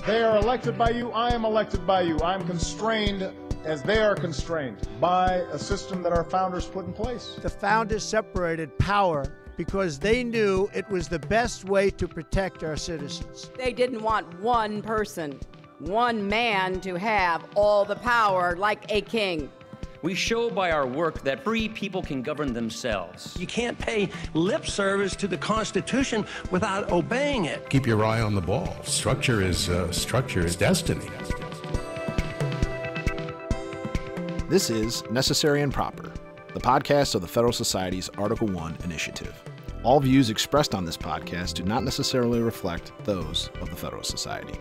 they are elected by you, I am elected by you. I'm constrained as they are constrained by a system that our founders put in place. The founders separated power because they knew it was the best way to protect our citizens. They didn't want one person, one man to have all the power like a king. We show by our work that free people can govern themselves. You can't pay lip service to the Constitution without obeying it. Keep your eye on the ball. Structure is destiny. This is Necessary and Proper, the podcast of the Federalist Society's Article 1 initiative. All views expressed on this podcast do not necessarily reflect those of the Federalist Society.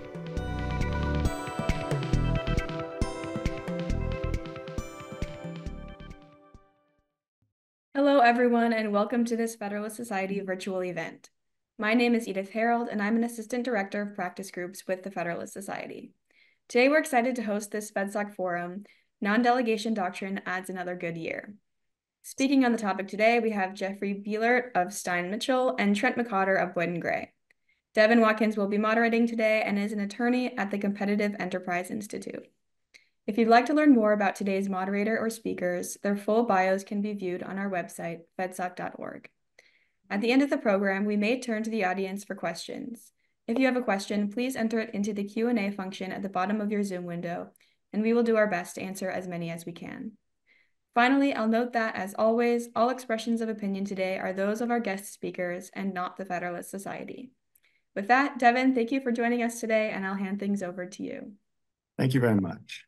Hello, everyone, and welcome to this Federalist Society virtual event. My name is Edith Harold, and I'm an Assistant Director of Practice Groups with the Federalist Society. Today, we're excited to host this FedSoc forum, Non-Delegation Doctrine Adds Another Good Year. Speaking on the topic today, we have Jeffrey Bielert of Stein Mitchell and Trent McCotter of Boyd & Gray. Devin Watkins will be moderating today and is an attorney at the Competitive Enterprise Institute. If you'd like to learn more about today's moderator or speakers, their full bios can be viewed on our website, fedsoc.org. At the end of the program, we may turn to the audience for questions. If you have a question, please enter it into the Q&A function at the bottom of your Zoom window, and we will do our best to answer as many as we can. Finally, I'll note that, as always, all expressions of opinion today are those of our guest speakers and not the Federalist Society. With that, Devin, thank you for joining us today, and I'll hand things over to you. Thank you very much.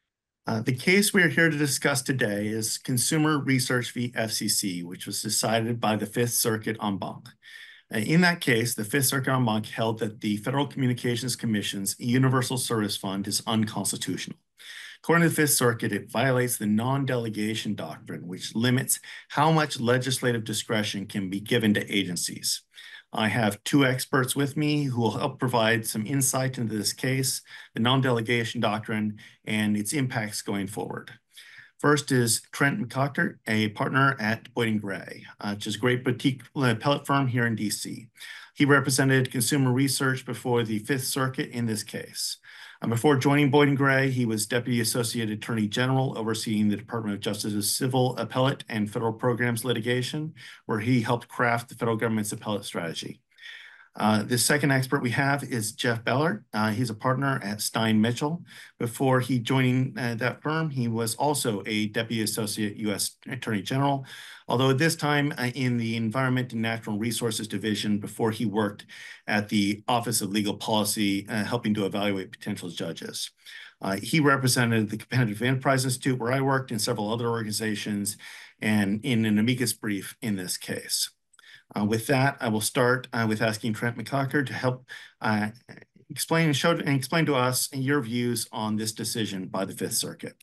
The case we are here to discuss today is Consumer Research v. FCC, which was decided by the Fifth Circuit en banc. In that case, the Fifth Circuit en banc held that the Federal Communications Commission's Universal Service Fund is unconstitutional. According to the Fifth Circuit, it violates the non-delegation doctrine, which limits how much legislative discretion can be given to agencies. I have two experts with me who will help provide some insight into this case, the non-delegation doctrine, and its impacts going forward. First is Trent McCotter, a partner at Boyd & Gray, which is a great boutique appellate firm here in DC. He represented Consumer Research before the Fifth Circuit in this case. Before joining Boyd & Gray, he was Deputy Associate Attorney General overseeing the Department of Justice's civil, appellate, and federal programs litigation, where he helped craft the federal government's appellate strategy. The second expert we have is Jeff Bielert. He's a partner at Stein Mitchell. Before he joining that firm, he was also a Deputy Associate U.S. Attorney General, although at this time in the Environment and Natural Resources Division before he worked at the Office of Legal Policy, helping to evaluate potential judges. He represented the Competitive Enterprise Institute, where I worked, and several other organizations, and in an amicus brief in this case. With that, I will start with asking Trent McCotter to help explain to us your views on this decision by the Fifth Circuit.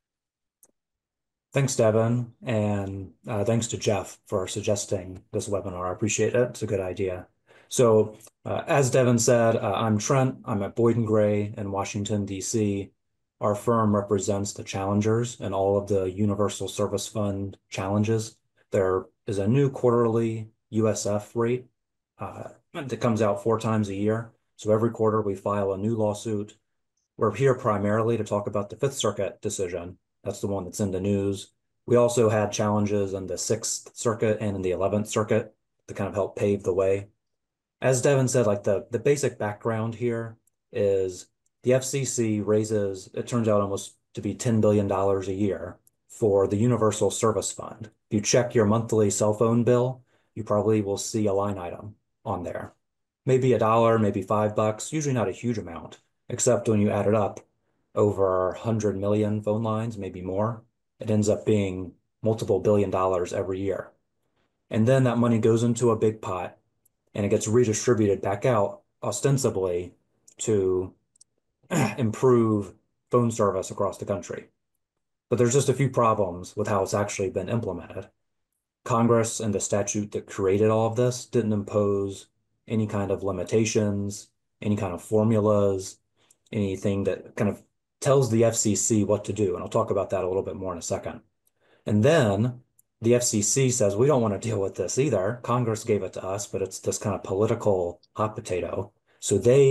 Thanks, Devin, and thanks to Jeff for suggesting this webinar. I appreciate it. It's a good idea. So, as Devin said, I'm Trent. I'm at Boyd & Gray in Washington, D.C. Our firm represents the challengers in all of the Universal Service Fund challenges. There is a new quarterly USF rate that comes out 4 times a year. So every quarter we file a new lawsuit. We're here primarily to talk about the Fifth Circuit decision. That's the one that's in the news. We also had challenges in the Sixth Circuit and in the 11th Circuit to kind of help pave the way. As Devin said, like the basic background here is the FCC raises, it turns out almost to be $10 billion a year for the Universal Service Fund. If you check your monthly cell phone bill, you probably will see a line item on there. Maybe $1, maybe $5, usually not a huge amount, except when you add it up over 100 million phone lines, maybe more, it ends up being multiple $1 billion every year. And then that money goes into a big pot and it gets redistributed back out ostensibly to improve phone service across the country. But there's just a few problems with how it's actually been implemented. Congress and the statute that created all of this didn't impose any kind of limitations, any kind of formulas, anything that kind of tells the FCC what to do. And I'll talk about that a little bit more in a second. And then the FCC says, we don't want to deal with this either. Congress gave it to us, but it's this kind of political hot potato. So they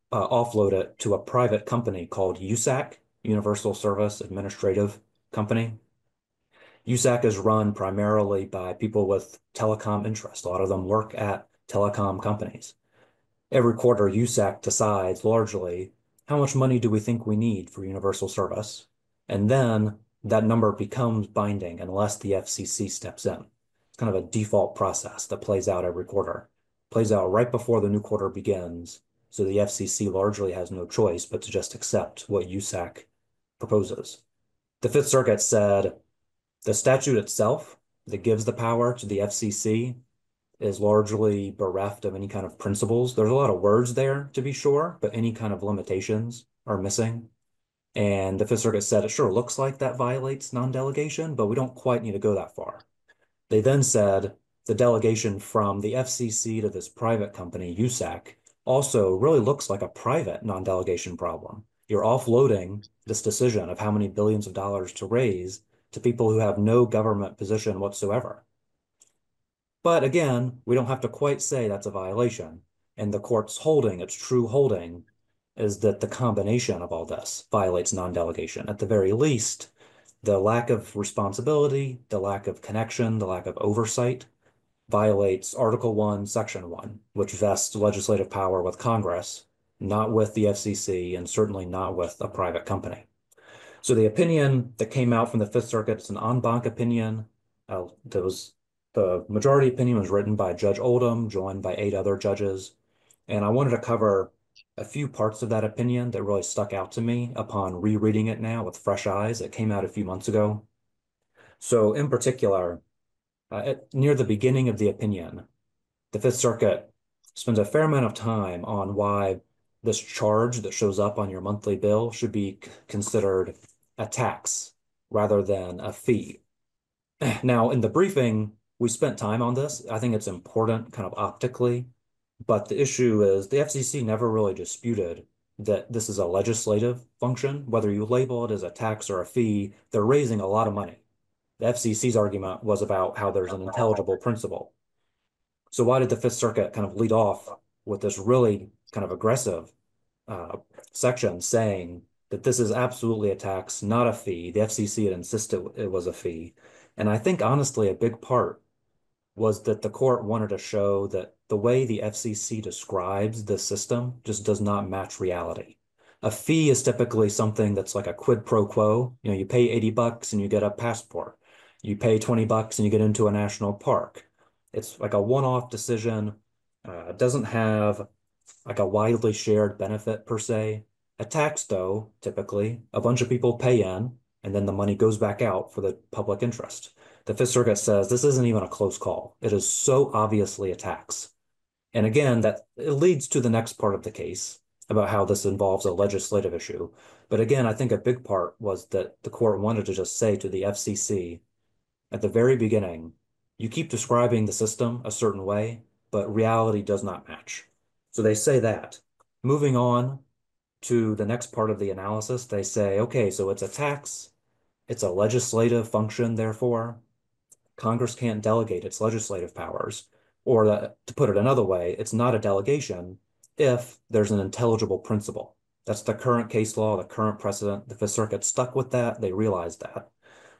offload it to a private company called USAC, Universal Service Administrative Company. USAC is run primarily by people with telecom interests. A lot of them work at telecom companies. Every quarter, USAC decides largely how much money do we think we need for universal service, and then that number becomes binding unless the FCC steps in. It's kind of a default process that plays out every quarter, plays out right before the new quarter begins, so the FCC largely has no choice but to just accept what USAC proposes. The Fifth Circuit said the statute itself that gives the power to the FCC is largely bereft of any kind of principles. There's a lot of words there, to be sure, but any kind of limitations are missing. And the Fifth Circuit said it sure looks like that violates non-delegation, but we don't quite need to go that far. They then said the delegation from the FCC to this private company, USAC, also really looks like a private non-delegation problem. You're offloading this decision of how many billions of dollars to raise to people who have no government position whatsoever. But again, we don't have to quite say that's a violation. And the court's holding, its true holding, is that the combination of all this violates non-delegation. At the very least, the lack of responsibility, the lack of connection, the lack of oversight violates Article 1, Section 1, which vests legislative power with Congress, not with the FCC, and certainly not with a private company. So the opinion that came out from the Fifth Circuit is an en banc opinion. The majority opinion was written by Judge Oldham, joined by 8 other judges. And I wanted to cover a few parts of that opinion that really stuck out to me upon rereading it now with fresh eyes. It came out a few months ago. So in particular, near the beginning of the opinion, the Fifth Circuit spends a fair amount of time on why this charge that shows up on your monthly bill should be considered a tax rather than a fee. Now, in the briefing, we spent time on this. I think it's important kind of optically, but the issue is the FCC never really disputed that this is a legislative function. Whether you label it as a tax or a fee, they're raising a lot of money. The FCC's argument was about how there's an intelligible principle. So why did the Fifth Circuit kind of lead off with this really kind of aggressive section saying that this is absolutely a tax, not a fee? The FCC had insisted it was a fee. And I think, honestly, a big part was that the court wanted to show that the way the FCC describes the system just does not match reality. A fee is typically something that's like a quid pro quo. You know, you pay $80 and you get a passport. You pay $20 and you get into a national park. It's like a one-off decision. It doesn't have like a widely shared benefit per se. A tax, though, typically, a bunch of people pay in, and then the money goes back out for the public interest. The Fifth Circuit says this isn't even a close call. It is so obviously a tax. And again, that it leads to the next part of the case about how this involves a legislative issue. But again, I think a big part was that the court wanted to just say to the FCC at the very beginning, you keep describing the system a certain way, but reality does not match. So they say that. Moving on to the next part of the analysis, they say, okay, so it's a tax, it's a legislative function, therefore Congress can't delegate its legislative powers, or to put it another way, it's not a delegation if there's an intelligible principle. That's the current case law, the current precedent. The Fifth Circuit stuck with that. They realized that.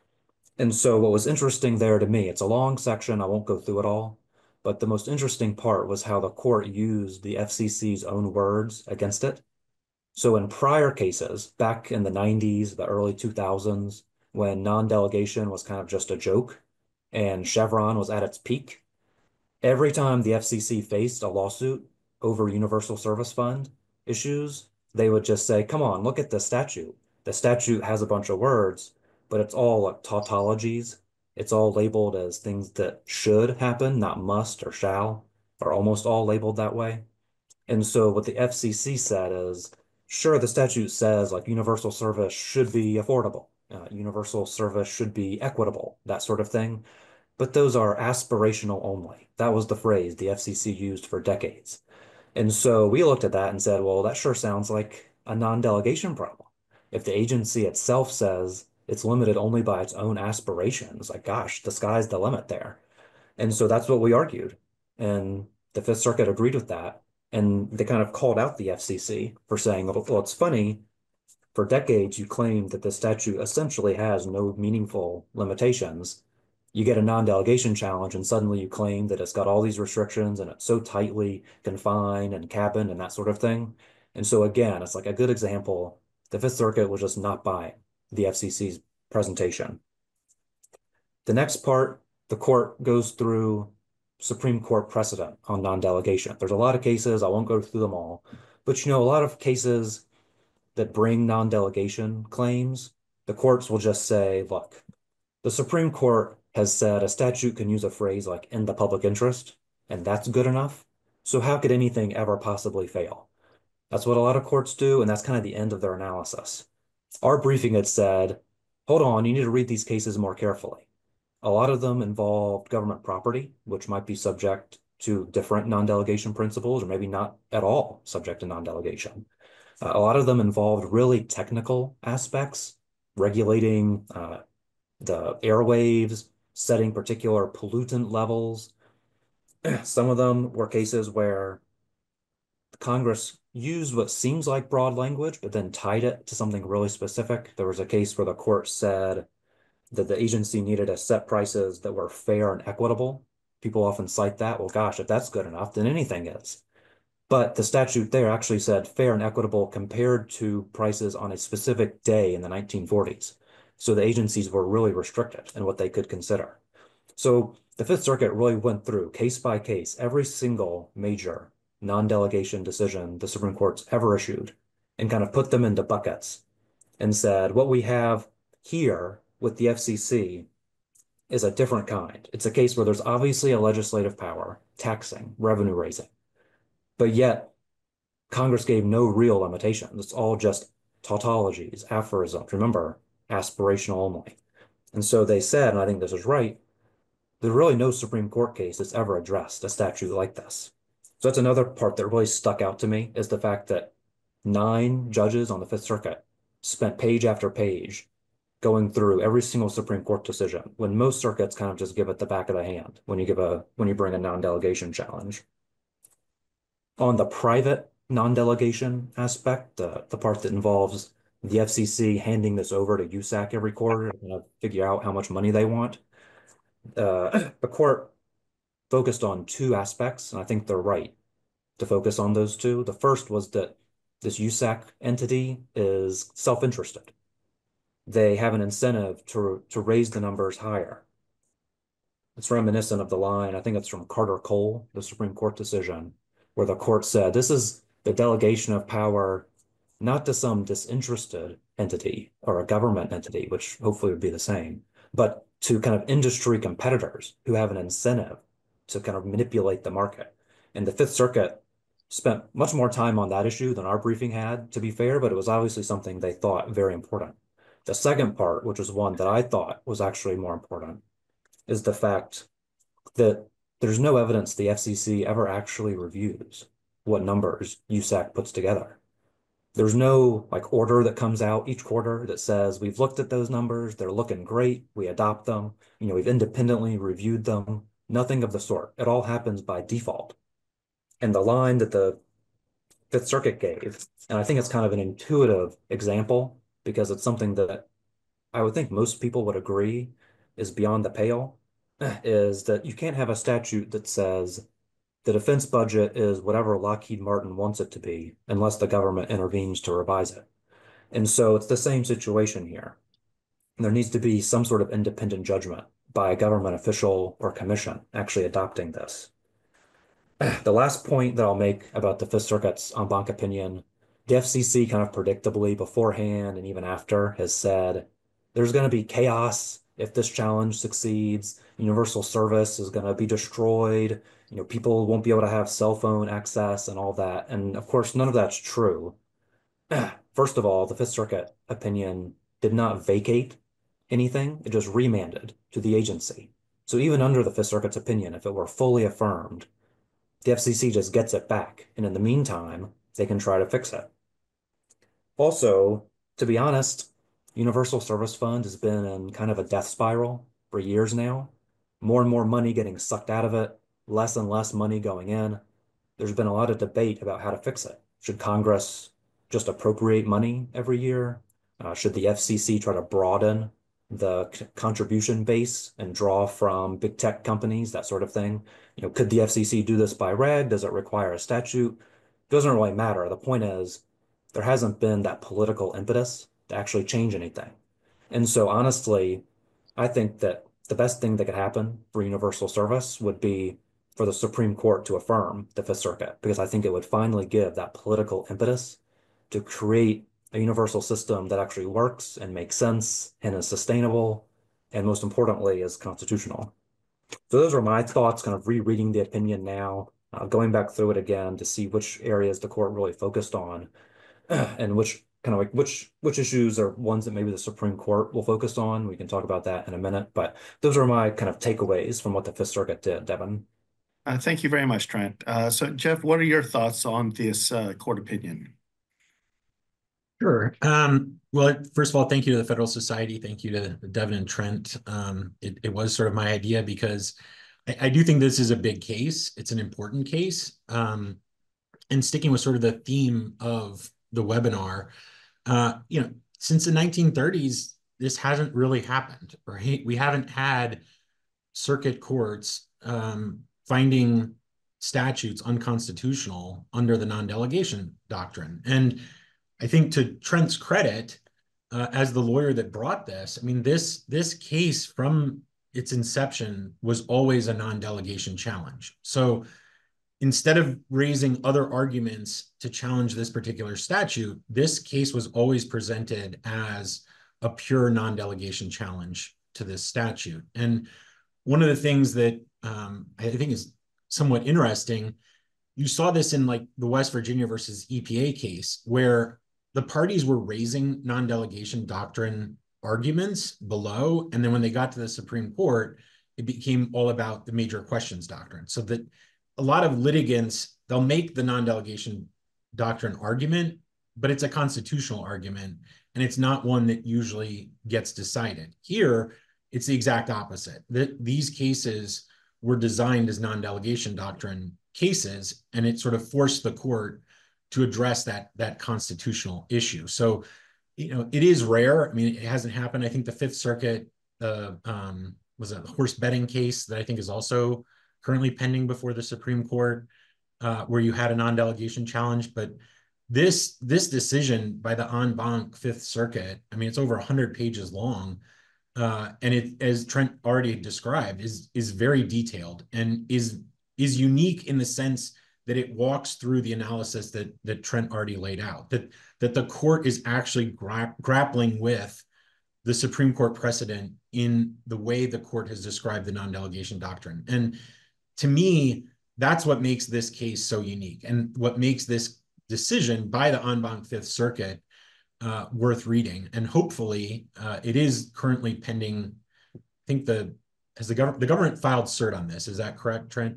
And so what was interesting there to me, it's a long section, I won't go through it all, but the most interesting part was how the court used the FCC's own words against it. So in prior cases, back in the 90s, the early 2000s, when non-delegation was kind of just a joke and Chevron was at its peak, every time the FCC faced a lawsuit over Universal Service Fund issues, they would just say, come on, look at the statute. The statute has a bunch of words, but it's all like tautologies. It's all labeled as things that should happen, not must or shall, or almost all labeled that way. And so what the FCC said is, sure, the statute says like universal service should be affordable. Universal service should be equitable, that sort of thing. But those are aspirational only. That was the phrase the FCC used for decades. And so we looked at that and said, well, that sure sounds like a non-delegation problem. If the agency itself says it's limited only by its own aspirations, like, gosh, the sky's the limit there. And so that's what we argued. And the Fifth Circuit agreed with that. And they kind of called out the FCC for saying, well, it's funny, for decades you claimed that the statute essentially has no meaningful limitations. You get a non-delegation challenge and suddenly you claim that it's got all these restrictions and it's so tightly confined and cabined and that sort of thing. And so again, it's like a good example. The Fifth Circuit was just not buying the FCC's presentation. The next part, the court goes through Supreme Court precedent on non-delegation. There's a lot of cases, I won't go through them all, but a lot of cases that bring non-delegation claims, the courts will just say, look, the Supreme Court has said a statute can use a phrase like in the public interest, and that's good enough. So how could anything ever possibly fail? That's what a lot of courts do, and that's kind of the end of their analysis. Our briefing had said, hold on, you need to read these cases more carefully. A lot of them involved government property, which might be subject to different non-delegation principles, or maybe not at all subject to non-delegation. A lot of them involved really technical aspects, regulating the airwaves, setting particular pollutant levels. Some of them were cases where Congress used what seems like broad language, but then tied it to something really specific. There was a case where the court said that the agency needed to set prices that were fair and equitable. People often cite that. Well, gosh, if that's good enough, then anything is. But the statute there actually said fair and equitable compared to prices on a specific day in the 1940s. So the agencies were really restricted in what they could consider. So the Fifth Circuit really went through case by case every single major non-delegation decision the Supreme Court's ever issued and kind of put them into buckets and said, what we have here with the FCC is a different kind. It's a case where there's obviously a legislative power, taxing, revenue raising, but yet Congress gave no real limitations. It's all just tautologies, aphorisms, remember, aspirational only. And so they said, and I think this is right, there's really no Supreme Court case that's ever addressed a statute like this. So that's another part that really stuck out to me, is the fact that 9 judges on the Fifth Circuit spent page after page going through every single Supreme Court decision, when most circuits kind of just give it the back of the hand when you bring a non-delegation challenge. On the private non-delegation aspect, the part that involves the FCC handing this over to USAC every quarter to figure out how much money they want, the court focused on 2 aspects, and I think they're right to focus on those 2. The first was that this USAC entity is self-interested. They have an incentive to raise the numbers higher. It's reminiscent of the line, I think it's from Carter Cole, the Supreme Court decision, where the court said, this is the delegation of power not to some disinterested entity or a government entity, which hopefully would be the same, but to kind of industry competitors who have an incentive to kind of manipulate the market. And the Fifth Circuit spent much more time on that issue than our briefing had, to be fair, but it was obviously something they thought very important. The second part, which was one that I thought was actually more important, is the fact that there's no evidence the FCC ever actually reviews what numbers USAC puts together. There's no order that comes out each quarter that says, we've looked at those numbers, they're looking great, we adopt them, we've independently reviewed them, nothing of the sort. It all happens by default. And the line that the Fifth Circuit gave, and I think it's kind of an intuitive example because it's something that I would think most people would agree is beyond the pale, is that you can't have a statute that says the defense budget is whatever Lockheed Martin wants it to be unless the government intervenes to revise it. And so it's the same situation here. There needs to be some sort of independent judgment by a government official or commission actually adopting this. The last point that I'll make about the Fifth Circuit's en banc opinion, the FCC kind of predictably beforehand and even after has said there's going to be chaos if this challenge succeeds. Universal service is going to be destroyed. People won't be able to have cell phone access and all that. And of course, none of that's true. First of all, the Fifth Circuit opinion did not vacate anything. It just remanded to the agency. So even under the Fifth Circuit's opinion, if it were fully affirmed, the FCC just gets it back. And in the meantime, they can try to fix it. Also, to be honest, Universal Service Fund has been in kind of a death spiral for years now. More and more money getting sucked out of it, less and less money going in. there's been a lot of debate about how to fix it. Should Congress just appropriate money every year? Should the FCC try to broaden the contribution base and draw from big tech companies, that sort of thing? Could the FCC do this by reg? Does it require a statute? It doesn't really matter. The point is, there hasn't been that political impetus to actually change anything. And so honestly, I think that the best thing that could happen for universal service would be for the Supreme Court to affirm the Fifth Circuit, because I think it would finally give that political impetus to create a universal system that actually works and makes sense and is sustainable, and most importantly, is constitutional. So those are my thoughts, kind of rereading the opinion now, going back through it again to see which areas the court really focused on, and which issues are ones that maybe the Supreme Court will focus on. We can talk about that in a minute, but those are my kind of takeaways from what the Fifth Circuit did, Devin. Thank you very much, Trent. So Jeff, what are your thoughts on this court opinion? Sure. Well, first of all, thank you to the Federal Society. Thank you to Devin and Trent. It was sort of my idea because I do think this is a big case. It's an important case. And sticking with sort of the theme of the webinar, since the 1930s, this hasn't really happened, right? We haven't had circuit courts finding statutes unconstitutional under the non-delegation doctrine. And I think to Trent's credit, as the lawyer that brought this, I mean, this case from its inception was always a non-delegation challenge. So instead of raising other arguments to challenge this particular statute, this case was always presented as a pure non-delegation challenge to this statute. And one of the things that I think is somewhat interesting, you saw this in like the West Virginia versus EPA case, where the parties were raising non-delegation doctrine arguments below, and then when they got to the Supreme Court, it became all about the major questions doctrine. So that a lot of litigants, they'll make the non-delegation doctrine argument, but it's a constitutional argument, and it's not one that usually gets decided. Here, it's the exact opposite. These cases were designed as non-delegation doctrine cases, and it sort of forced the court to address that constitutional issue. So, it is rare. I mean, it hasn't happened. I think the Fifth Circuit was a horse betting case that I think is also currently pending before the Supreme Court, where you had a non-delegation challenge. But this decision by the en banc Fifth Circuit, I mean, it's over 100 pages long, and it, as Trent already described, is very detailed and is unique in the sense that it walks through the analysis that Trent already laid out, that the court is actually grappling with the Supreme Court precedent in the way the court has described the non-delegation doctrine. And to me, that's what makes this case so unique, and what makes this decision by the en banc Fifth Circuit worth reading. And hopefully it is currently pending. I think the government filed cert on this. Is that correct, Trent?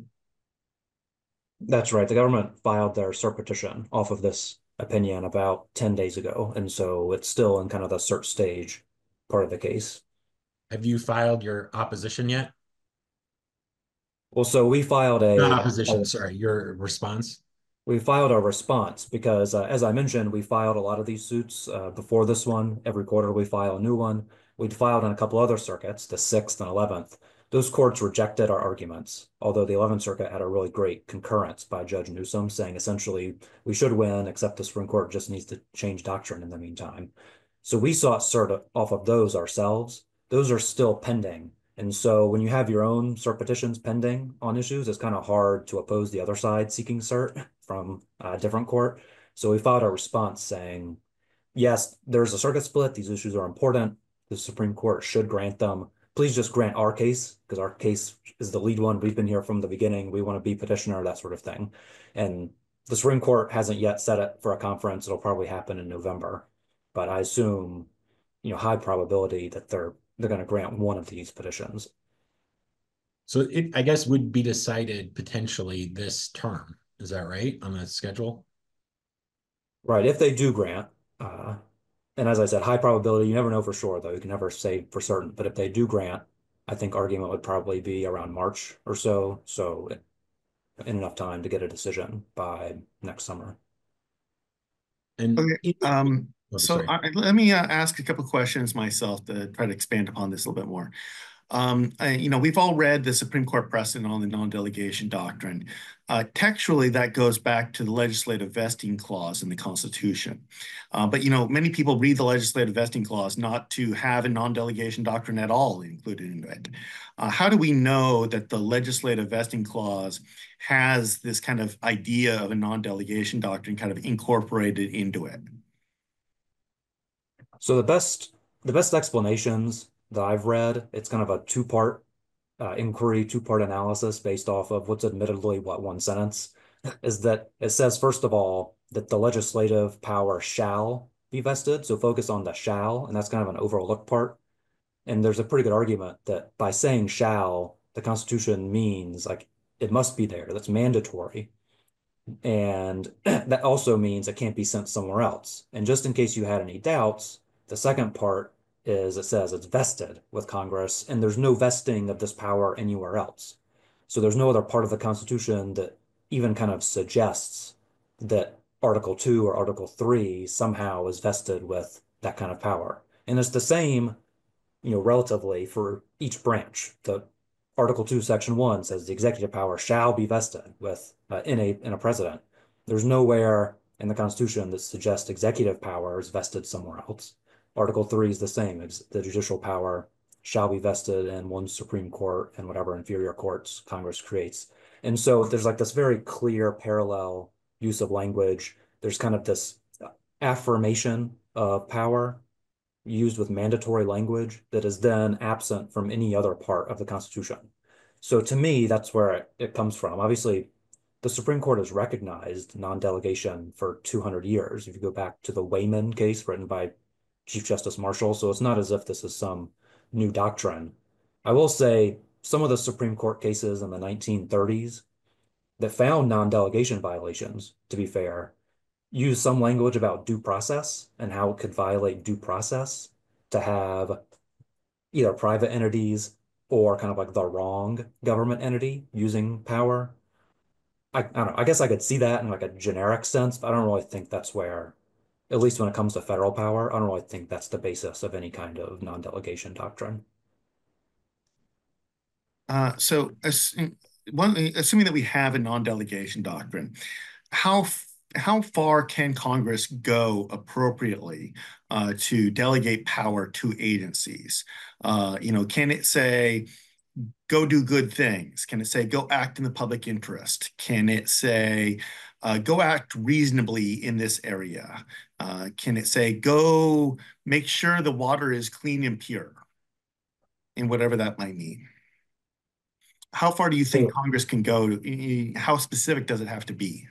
That's right. The government filed their cert petition off of this opinion about 10 days ago. And so it's still in kind of the cert stage part of the case. Have you filed your opposition yet? Well, so we filed Not opposition, sorry, your response. We filed our response because, as I mentioned, we filed a lot of these suits before this one. Every quarter we file a new one. We'd filed on a couple other circuits, the 6th and 11th. Those courts rejected our arguments, although the 11th Circuit had a really great concurrence by Judge Newsom saying essentially we should win, except the Supreme Court just needs to change doctrine in the meantime. So we sought cert off of those ourselves. Those are still pending. And so when you have your own cert petitions pending on issues, it's kind of hard to oppose the other side seeking cert from a different court. So we filed a response saying, yes, there's a circuit split. These issues are important. The Supreme Court should grant them. Please just grant our case, because our case is the lead one. We've been here from the beginning. We want to be petitioner, that sort of thing. And the Supreme Court hasn't yet set it for a conference. It'll probably happen in November. But I assume, high probability that they're going to grant one of these petitions. So it, I guess, would be decided potentially this term. Is that right, on the schedule? Right, if they do grant. And as I said, high probability, you never know for sure, though. You can never say for certain. But if they do grant, I think argument would probably be around March or so. So in enough time to get a decision by next summer. And Okay. sorry. Let me ask a couple questions myself to try to expand upon this a little bit more. We've all read the Supreme Court precedent on the non-delegation doctrine. Textually, that goes back to the legislative vesting clause in the Constitution. But many people read the legislative vesting clause not to have a non-delegation doctrine at all included in it. How do we know that the legislative vesting clause has this kind of idea of a non-delegation doctrine kind of incorporated into it? So the best explanations that I've read, it's kind of a two-part inquiry, two-part analysis based off of what's admittedly one sentence, is that it says, first of all, that the legislative power shall be vested. So focus on the shall, and that's kind of an overlooked part. And there's a pretty good argument that by saying shall, the Constitution means like it must be there. That's mandatory. And that also means it can't be sent somewhere else. And just in case you had any doubts, the second part is it says it's vested with Congress, and there's no vesting of this power anywhere else. So there's no other part of the Constitution that even kind of suggests that Article 2 or Article 3 somehow is vested with that kind of power. And it's the same, relatively for each branch. The Article 2, Section 1 says the executive power shall be vested with in a president. There's nowhere in the Constitution that suggests executive power is vested somewhere else. Article 3 is the same. The judicial power shall be vested in one Supreme Court and whatever inferior courts Congress creates. And so there's like this very clear parallel use of language. There's kind of this affirmation of power used with mandatory language that is then absent from any other part of the Constitution. So to me, that's where it comes from. Obviously, the Supreme Court has recognized non-delegation for 200 years. If you go back to the Wayman case written by Chief Justice Marshall, so it's not as if this is some new doctrine. I will say some of the Supreme Court cases in the 1930s that found non-delegation violations, to be fair, use some language about due process and how it could violate due process to have either private entities or kind of like the wrong government entity using power. I don't know. I guess I could see that in like a generic sense, but I don't really think that's where, at least when it comes to federal power, I don't really think that's the basis of any kind of non-delegation doctrine. So assuming that we have a non-delegation doctrine, how far can Congress go appropriately to delegate power to agencies? Can it say, go do good things? Can it say, go act in the public interest? Can it say, go act reasonably in this area? Can it say, go make sure the water is clean and pure? And whatever that might mean. How far do you think Congress can go? How specific does it have to be?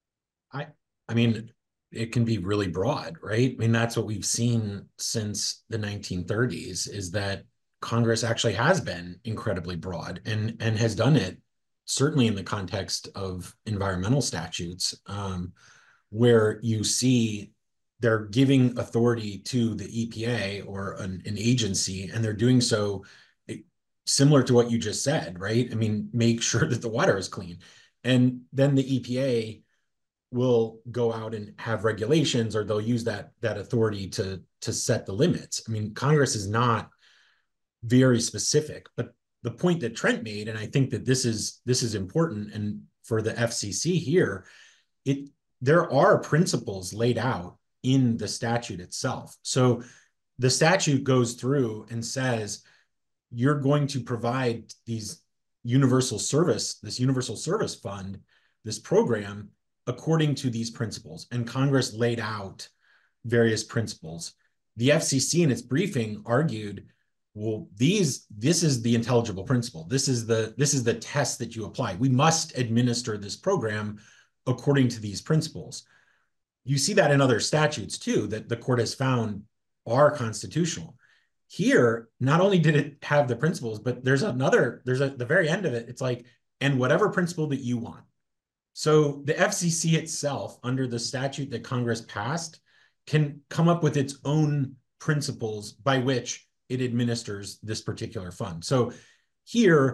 I mean, it can be really broad, right? I mean, that's what we've seen since the 1930s, is that Congress actually has been incredibly broad and has done it certainly in the context of environmental statutes, where you see they're giving authority to the EPA or an agency, and they're doing so similar to what you just said, right? I mean, make sure that the water is clean. And then the EPA will go out and have regulations, or they'll use that authority to set the limits. I mean, Congress is not very specific, but the point that Trent made, and I think that this is important, and for the FCC here, there are principles laid out in the statute itself. So the statute goes through and says, you're going to provide this universal service fund, this program, according to these principles. And Congress laid out various principles. The FCC in its briefing argued, well, this is the intelligible principle. This is the test that you apply. We must administer this program according to these principles. You see that in other statutes too, that the court has found are constitutional. Here, not only did it have the principles, but there's at the very end of it, it's like, and whatever principle that you want. So the FCC itself, under the statute that Congress passed, can come up with its own principles by which it administers this particular fund. So here,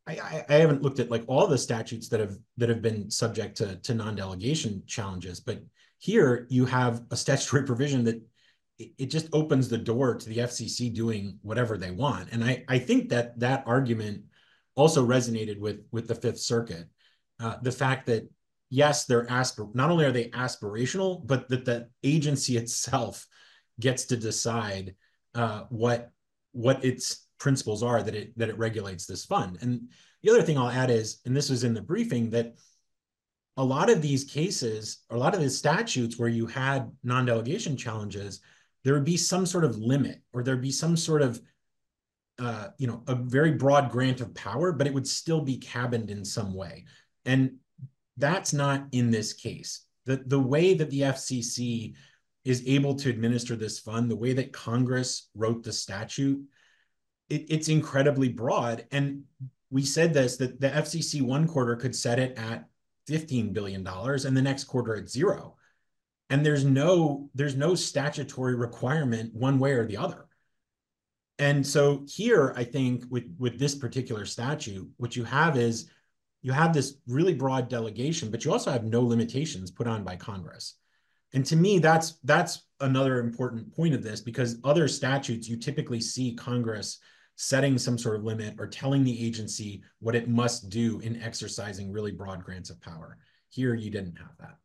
I haven't looked at like all the statutes that have been subject to non-delegation challenges, but here you have a statutory provision that it just opens the door to the FCC doing whatever they want. And I think that argument also resonated with the Fifth Circuit. The fact that, yes, they're not only are they aspirational, but that the agency itself gets to decide what its principles are that it regulates this fund. And the other thing I'll add is, and this was in the briefing, that a lot of these cases, a lot of the statutes where you had non-delegation challenges, there would be some sort of limit, or there'd be some sort of a very broad grant of power, but it would still be cabined in some way. And that's not in this case. The way that the FCC is able to administer this fund, the way that Congress wrote the statute, it's incredibly broad. And we said this, that the FCC one quarter could set it at $15 billion and the next quarter at zero. And there's no statutory requirement one way or the other. And so here, I think with this particular statute, what you have is you have this really broad delegation, but you also have no limitations put on by Congress. And to me, that's another important point of this, because other statutes, you typically see Congress setting some sort of limit or telling the agency what it must do in exercising really broad grants of power. Here, you didn't have that.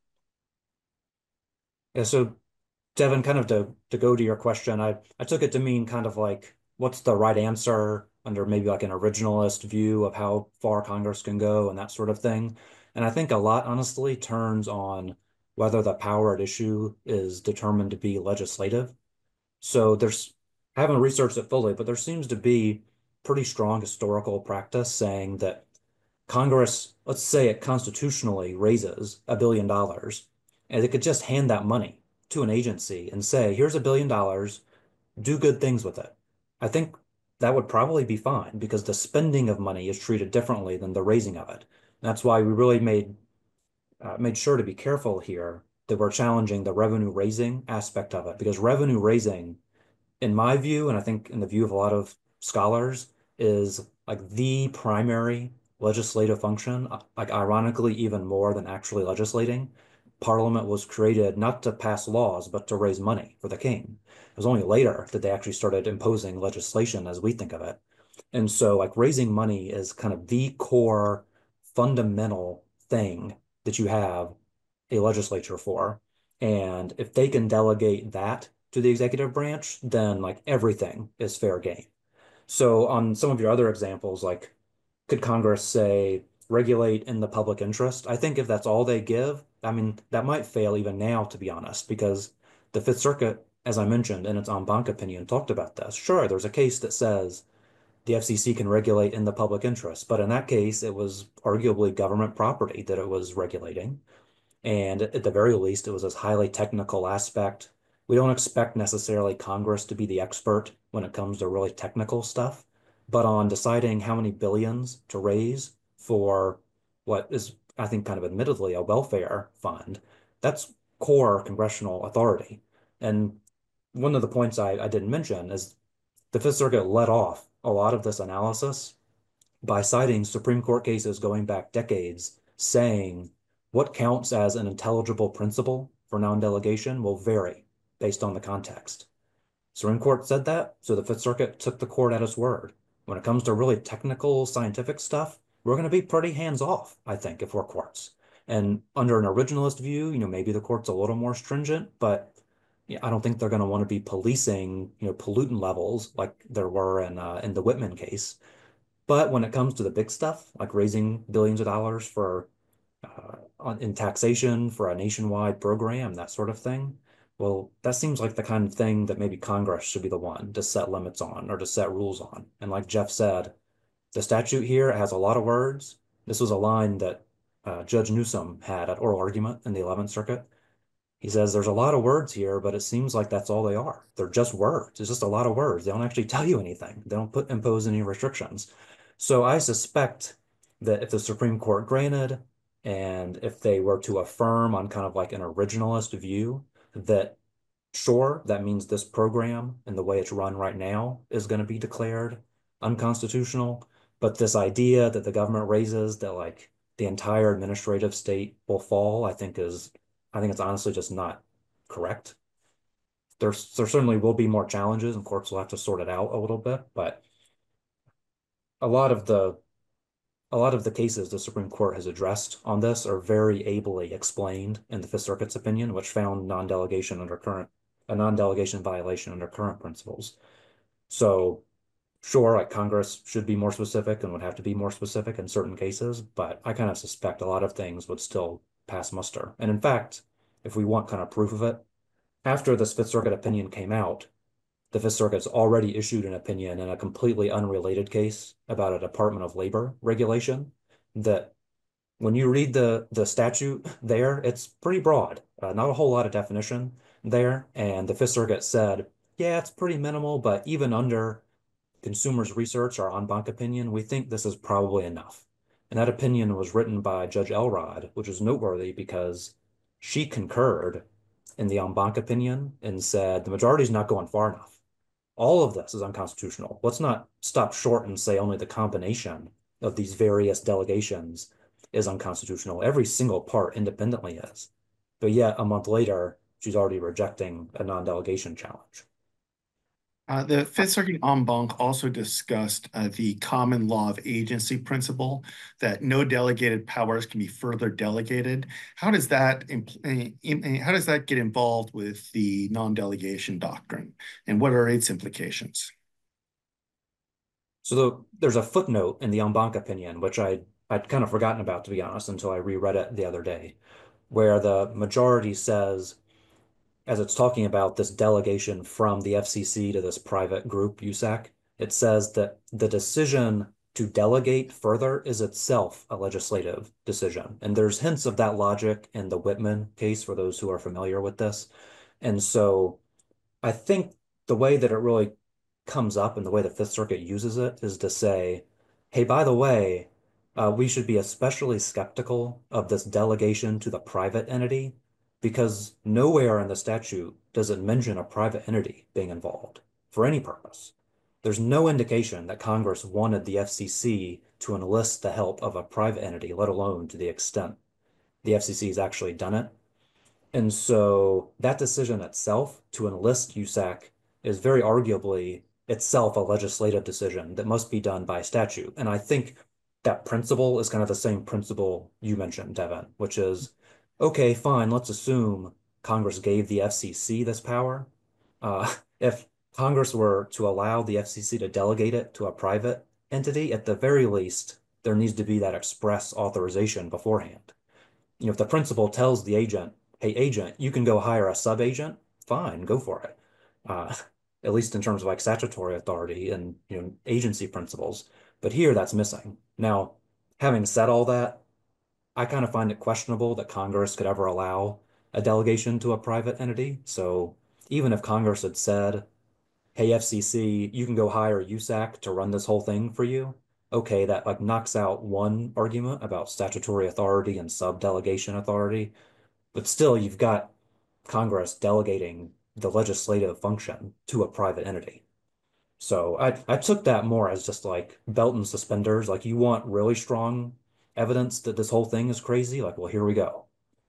Yeah, so Devin, kind of to go to your question, I took it to mean kind of like, what's the right answer under maybe like an originalist view of how far Congress can go and that sort of thing. And I think a lot, honestly, turns on whether the power at issue is determined to be legislative. So I haven't researched it fully, but there seems to be pretty strong historical practice saying that Congress, let's say it constitutionally raises $1 billion, and it could just hand that money to an agency and say, here's $1 billion, do good things with it. I think that would probably be fine, because the spending of money is treated differently than the raising of it. And that's why we really made sure to be careful here that we're challenging the revenue raising aspect of it, because revenue raising, in my view, and I think in the view of a lot of scholars, is like the primary legislative function, like ironically, even more than actually legislating. Parliament was created not to pass laws, but to raise money for the king. It was only later that they actually started imposing legislation as we think of it. And so like raising money is kind of the core fundamental thing that you have a legislature for. And if they can delegate that to the executive branch, then like everything is fair game. So on some of your other examples, like could Congress say regulate in the public interest? I think if that's all they give, I mean, that might fail even now, to be honest, because the Fifth Circuit, as I mentioned, in its en banc opinion, talked about this. Sure, there's a case that says the FCC can regulate in the public interest, but in that case, it was arguably government property that it was regulating. And at the very least, it was this highly technical aspect. We don't expect necessarily Congress to be the expert when it comes to really technical stuff, but on deciding how many billions to raise for what is, I think, kind of admittedly a welfare fund, that's core congressional authority. And one of the points I didn't mention is the Fifth Circuit let off a lot of this analysis by citing Supreme Court cases going back decades saying what counts as an intelligible principle for non-delegation will vary based on the context. Supreme Court said that, so the Fifth Circuit took the court at its word. When it comes to really technical scientific stuff, we're going to be pretty hands-off, I think, if we're courts. And under an originalist view, maybe the court's a little more stringent, but I don't think they're going to want to be policing, pollutant levels like there were in the Whitman case. But when it comes to the big stuff, like raising billions of dollars for in taxation for a nationwide program, that sort of thing, well, that seems like the kind of thing that maybe Congress should be the one to set limits on or to set rules on. And like Jeff said, the statute here has a lot of words. This was a line that Judge Newsom had at oral argument in the 11th Circuit. He says there's a lot of words here, but it seems like that's all they are. They're just words. It's just a lot of words. They don't actually tell you anything. They don't impose any restrictions. So I suspect that if the Supreme Court granted, and if they were to affirm on kind of like an originalist view, that sure, that means this program and the way it's run right now is going to be declared unconstitutional. But this idea that the government raises that like the entire administrative state will fall, I think it's honestly just not correct. There certainly will be more challenges, and courts will have to sort it out a little bit, but a lot of the cases the Supreme Court has addressed on this are very ably explained in the Fifth Circuit's opinion, which found a non-delegation violation under current principles. So sure, like Congress should be more specific and would have to be more specific in certain cases, but I kind of suspect a lot of things would still pass muster. And in fact, if we want kind of proof of it, after this Fifth Circuit opinion came out, the Fifth Circuit's already issued an opinion in a completely unrelated case about a Department of Labor regulation that when you read the statute there, it's pretty broad, not a whole lot of definition there. And the Fifth Circuit said, yeah, it's pretty minimal, but even under consumers research, our en banc opinion, we think this is probably enough. And that opinion was written by Judge Elrod, which is noteworthy because she concurred in the en banc opinion and said the majority is not going far enough. All of this is unconstitutional. Let's not stop short and say only the combination of these various delegations is unconstitutional. Every single part independently is. But yet, a month later, she's already rejecting a non-delegation challenge. The Fifth Circuit en banc also discussed the common law of agency principle, that no delegated powers can be further delegated. How does that get involved with the non-delegation doctrine, and what are its implications? So there's a footnote in the en banc opinion, which I'd kind of forgotten about, to be honest, until I reread it the other day, where the majority says, as it's talking about this delegation from the FCC to this private group, USAC, it says that the decision to delegate further is itself a legislative decision. And there's hints of that logic in the Whitman case for those who are familiar with this. And so I think the way that it really comes up and the way the Fifth Circuit uses it is to say, hey, by the way, we should be especially skeptical of this delegation to the private entity, because nowhere in the statute does it mention a private entity being involved for any purpose. There's no indication that Congress wanted the FCC to enlist the help of a private entity, let alone to the extent the FCC has actually done it. And so that decision itself to enlist USAC is very arguably itself a legislative decision that must be done by statute. And I think that principle is kind of the same principle you mentioned, Devin, which is, okay, fine, let's assume Congress gave the FCC this power. If Congress were to allow the FCC to delegate it to a private entity, at the very least, there needs to be that express authorization beforehand. You know, if the principal tells the agent, hey, agent, you can go hire a sub-agent, fine, go for it. At least in terms of like statutory authority and, you know, agency principles. But here that's missing. Now, having said all that, I kind of find it questionable that Congress could ever allow a delegation to a private entity. So even if Congress had said, hey, FCC, you can go hire USAC to run this whole thing for you, okay, that like knocks out one argument about statutory authority and sub-delegation authority. But still, you've got Congress delegating the legislative function to a private entity. So I took that more as just like belt and suspenders. Like, you want really strong evidence that this whole thing is crazy? Like, well, here we go.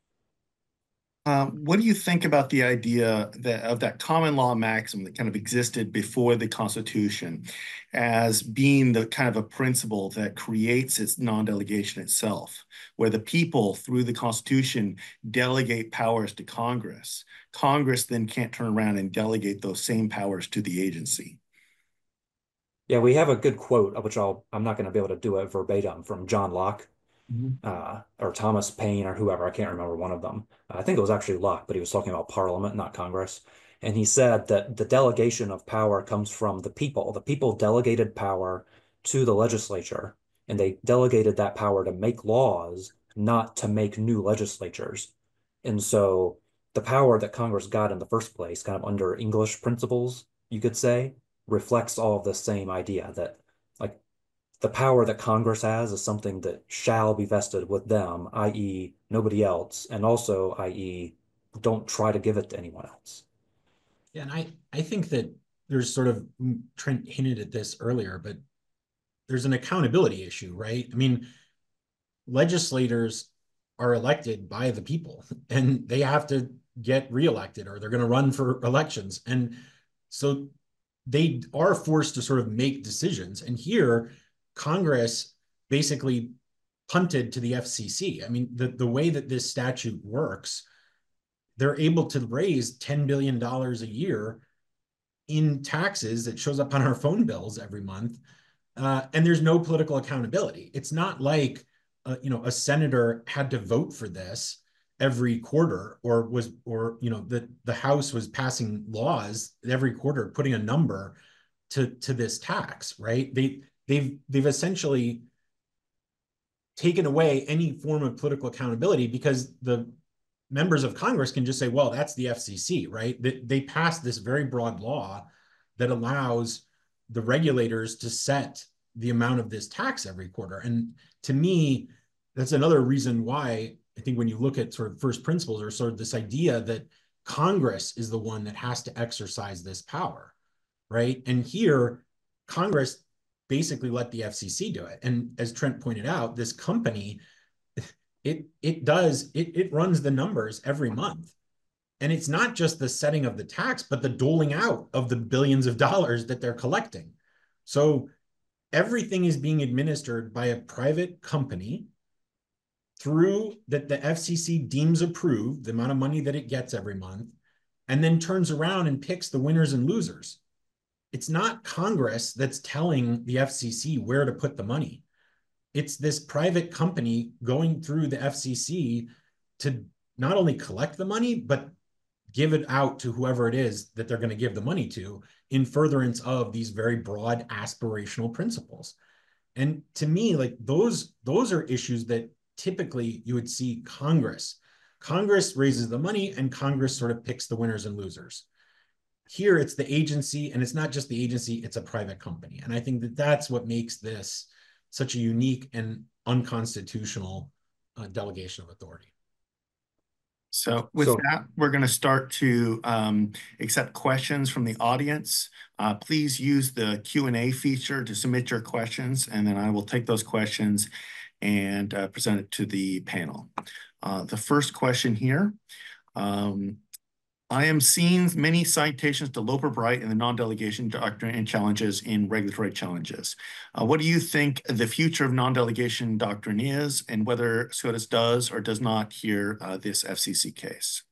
What do you think about the idea of that common law maxim that kind of existed before the Constitution as being the kind of a principle that creates its non-delegation itself, where the people, through the Constitution, delegate powers to Congress. Congress then can't turn around and delegate those same powers to the agency. Yeah, we have a good quote, which I'm not going to be able to do it verbatim, from John Locke. Or Thomas Paine or whoever, I can't remember one of them. I think it was actually Locke, but he was talking about Parliament, not Congress. And he said that the delegation of power comes from the people. The people delegated power to the legislature, and they delegated that power to make laws, not to make new legislatures. And so the power that Congress got in the first place, kind of under English principles, you could say, reflects all of the same idea that like the power that Congress has is something that shall be vested with them, i.e. nobody else, and also, i.e. don't try to give it to anyone else. Yeah, and I think that there's sort of, Trent hinted at this earlier, but there's an accountability issue, right? I mean, legislators are elected by the people and they have to get reelected or they're going to run for elections. And so they are forced to sort of make decisions. And here, Congress basically punted to the FCC. I mean, the way that this statute works, they're able to raise $10 billion a year in taxes that shows up on our phone bills every month. And there's no political accountability. It's not like, a senator had to vote for this every quarter, or the House was passing laws every quarter, putting a number to this tax, right? They've essentially taken away any form of political accountability because the members of Congress can just say, well, that's the FCC, right? They passed this very broad law that allows the regulators to set the amount of this tax every quarter. And to me, that's another reason why I think when you look at sort of first principles, or sort of this idea that Congress is the one that has to exercise this power, right? And here, Congress basically let the FCC do it. And as Trent pointed out, this company, it runs the numbers every month. And it's not just the setting of the tax, but the doling out of the billions of dollars that they're collecting. So everything is being administered by a private company through that the FCC deems approved, the amount of money that it gets every month, and then turns around and picks the winners and losers. It's not Congress that's telling the FCC where to put the money. It's this private company going through the FCC to not only collect the money, but give it out to whoever it is that they're going to give the money to in furtherance of these very broad aspirational principles. And to me, like those are issues that typically you would see Congress raises the money and Congress sort of picks the winners and losers. Here it's the agency, and it's not just the agency, it's a private company. And I think that that's what makes this such a unique and unconstitutional delegation of authority. So with that, we're going to start to accept questions from the audience. Please use the Q&A feature to submit your questions, and then I will take those questions and present it to the panel. The first question here, I am seeing many citations to Loper-Bright and the non-delegation doctrine and challenges in regulatory challenges. What do you think the future of non-delegation doctrine is, and whether SCOTUS does or does not hear this FCC case?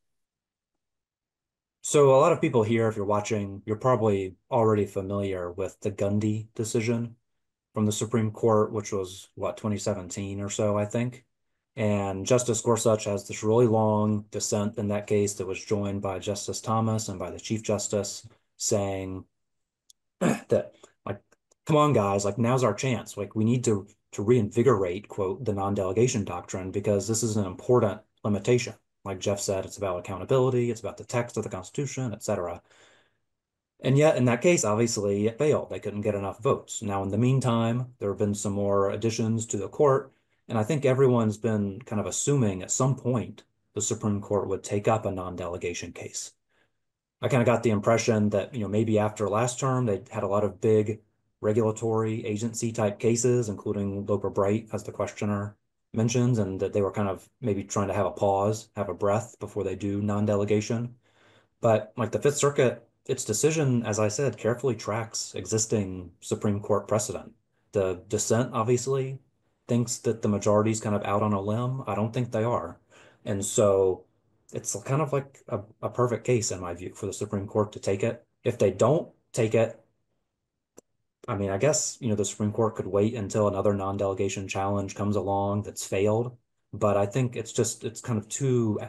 So a lot of people here, if you're watching, you're probably already familiar with the Gundy decision from the Supreme Court, which was, what, 2017 or so, I think. And Justice Gorsuch has this really long dissent in that case that was joined by Justice Thomas and by the Chief Justice, saying that, like, come on, guys, like, now's our chance. Like, we need to reinvigorate, quote, the non-delegation doctrine, because this is an important limitation. Like Jeff said, it's about accountability, it's about the text of the Constitution, et cetera. And yet, in that case, obviously, it failed. They couldn't get enough votes. Now, in the meantime, there have been some more additions to the court, and I think everyone's been kind of assuming at some point the Supreme Court would take up a non-delegation case. I kind of got the impression that, maybe after last term, they had a lot of big regulatory agency type cases, including Loper-Bright, as the questioner mentions, and that they were kind of maybe trying to have a pause, have a breath before they do non-delegation. But like the Fifth Circuit, its decision, as I said, carefully tracks existing Supreme Court precedent. The dissent, obviously, thinks that the majority's kind of out on a limb. I don't think they are. And so it's kind of like a perfect case, in my view, for the Supreme Court to take it. If they don't take it, I mean, I guess, the Supreme Court could wait until another non-delegation challenge comes along that's failed. But I think it's kind of too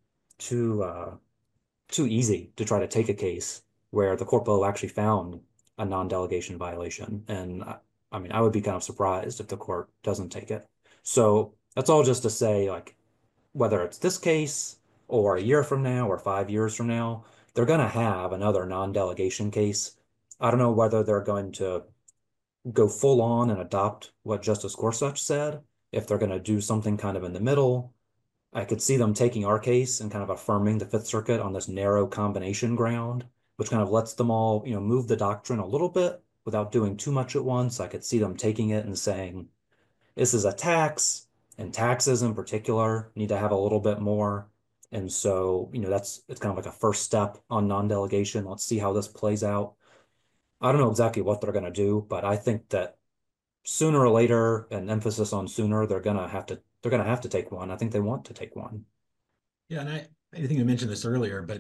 easy to try to take a case where the court below actually found a non-delegation violation. And I mean, I would be kind of surprised if the court doesn't take it. So that's all just to say, like, whether it's this case or a year from now or 5 years from now, they're going to have another non-delegation case. I don't know whether they're going to go full on and adopt what Justice Gorsuch said, if they're going to do something kind of in the middle. I could see them taking our case and kind of affirming the Fifth Circuit on this narrow combination ground, which kind of lets them all, move the doctrine a little bit, without doing too much at once. I could see them taking it and saying, this is a tax, and taxes in particular need to have a little bit more. And so, it's kind of like a first step on non-delegation. Let's see how this plays out. I don't know exactly what they're going to do, but I think that sooner or later, an emphasis on sooner, they're going to have to take one. I think they want to take one. Yeah, and I think I mentioned this earlier, but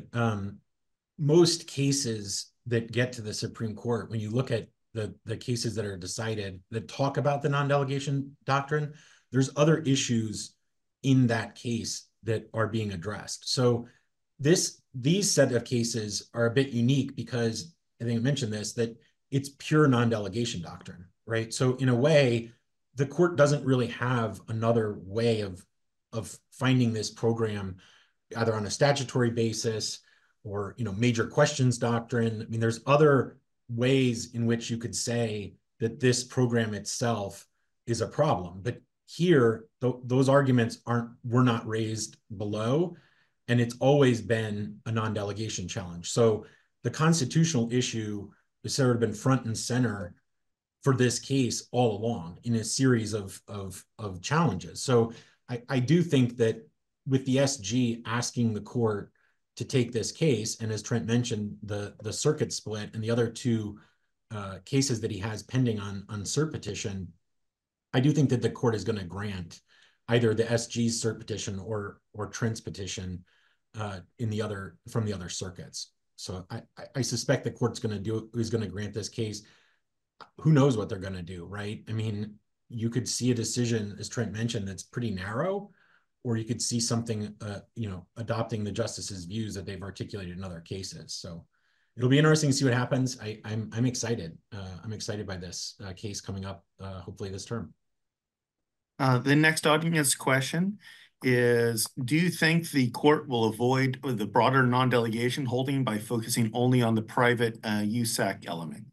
most cases that get to the Supreme Court, when you look at the cases that are decided that talk about the non-delegation doctrine, there's other issues in that case that are being addressed. So these set of cases are a bit unique because I think I mentioned this, that it's pure non-delegation doctrine, right? So in a way, the court doesn't really have another way of finding this program either on a statutory basis or, major questions doctrine. I mean, there's other ways in which you could say that this program itself is a problem. But here, those arguments were not raised below, and it's always been a non-delegation challenge. So the constitutional issue has sort of been front and center for this case all along in a series of challenges. So I do think that with the SG asking the court to take this case, and as Trent mentioned, the circuit split and the other two cases that he has pending on cert petition, I do think that the court is going to grant either the SG's cert petition or Trent's petition from the other circuits. So I suspect the court's going to grant this case. Who knows what they're going to do, right? I mean, you could see a decision, as Trent mentioned, that's pretty narrow, or you could see something, adopting the justice's views that they've articulated in other cases. So it'll be interesting to see what happens. I'm excited. I'm excited by this case coming up, hopefully this term. The next audience question is, do you think the court will avoid the broader non-delegation holding by focusing only on the private USAC element?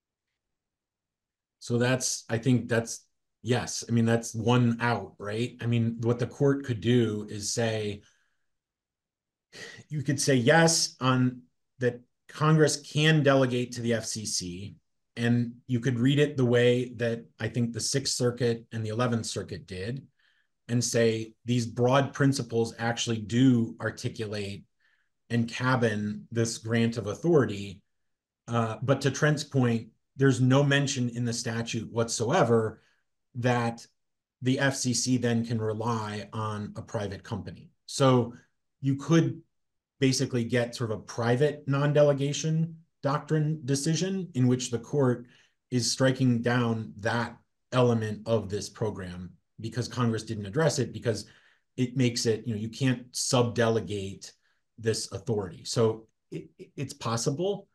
So I think that's yes. I mean, that's one out, right? I mean, what the court could do is you could say yes on that Congress can delegate to the FCC, and you could read it the way that I think the Sixth Circuit and the 11th Circuit did, and say these broad principles actually do articulate and cabin this grant of authority. But to Trent's point, there's no mention in the statute whatsoever that the FCC then can rely on a private company. So you could basically get sort of a private non-delegation doctrine decision in which the court is striking down that element of this program because Congress didn't address it, because it makes it, you can't sub-delegate this authority. So it's possible.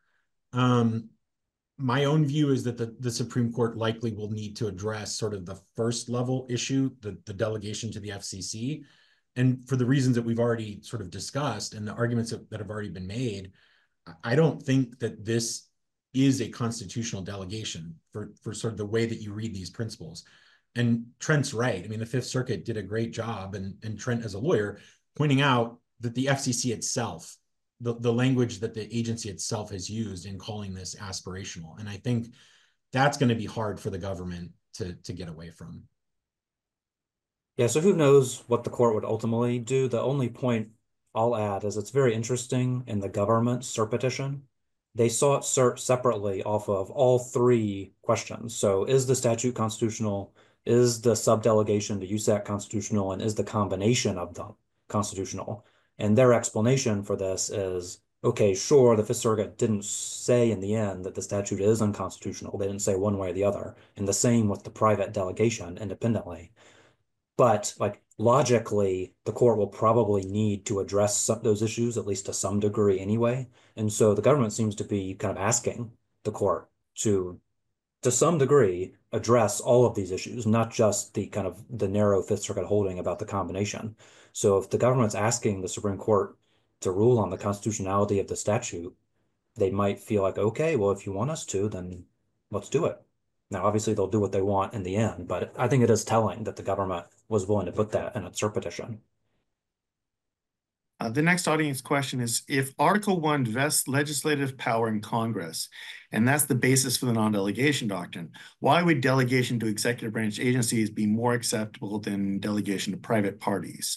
My own view is that the Supreme Court likely will need to address sort of the first level issue, the delegation to the FCC. And for the reasons that we've already sort of discussed and the arguments that have already been made, I don't think that this is a constitutional delegation for sort of the way that you read these principles. And Trent's right. I mean, the Fifth Circuit did a great job, and Trent as a lawyer, pointing out that the FCC itself, the language that the agency itself has used in calling this aspirational. And I think that's going to be hard for the government to get away from. Yeah, so who knows what the court would ultimately do. The only point I'll add is it's very interesting in the government cert petition. They sought cert separately off of all three questions. So is the statute constitutional? Is the subdelegation to USAC constitutional? And is the combination of them constitutional? And their explanation for this is, okay, sure, the Fifth Circuit didn't say in the end that the statute is unconstitutional. They didn't say one way or the other. And the same with the private delegation independently. But logically, the court will probably need to address those issues, at least to some degree anyway. And so the government seems to be kind of asking the court to some degree, address all of these issues, not just the kind of the narrow Fifth Circuit holding about the combination. So if the government's asking the Supreme Court to rule on the constitutionality of the statute, they might feel like, okay, well, if you want us to, then let's do it. Now, obviously, they'll do what they want in the end, but I think it is telling that the government was willing to put that in a cert petition. The next audience question is, if Article 1 vests legislative power in Congress, and that's the basis for the non-delegation doctrine, why would delegation to executive branch agencies be more acceptable than delegation to private parties?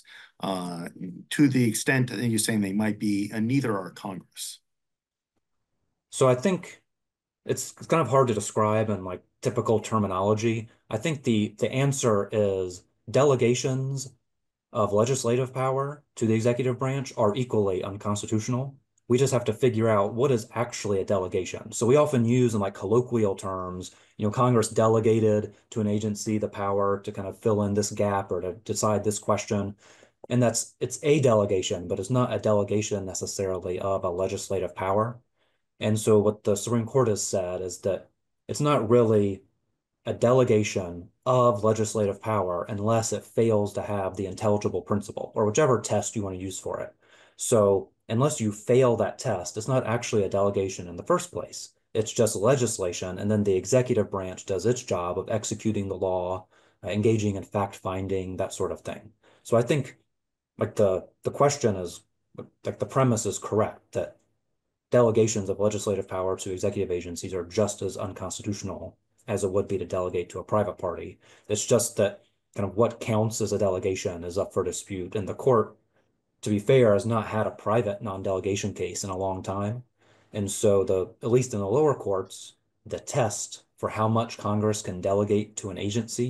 To the extent that you're saying they might be neither are Congress. So I think it's kind of hard to describe in like typical terminology. I think the answer is delegations of legislative power to the executive branch are equally unconstitutional. We just have to figure out what is actually a delegation. So we often use in like colloquial terms, Congress delegated to an agency the power to kind of fill in this gap or to decide this question. And it's a delegation, but it's not a delegation necessarily of a legislative power. And so what the Supreme Court has said is that it's not really a delegation of legislative power unless it fails to have the intelligible principle or whichever test you want to use for it. So unless you fail that test, it's not actually a delegation in the first place. It's just legislation, and then the executive branch does its job of executing the law, engaging in fact-finding, that sort of thing. So I think like the question is, like the premise is correct, that delegations of legislative power to executive agencies are just as unconstitutional as it would be to delegate to a private party. It's just that kind of what counts as a delegation is up for dispute. And the court, to be fair, has not had a private non-delegation case in a long time. And so at least in the lower courts, the test for how much Congress can delegate to an agency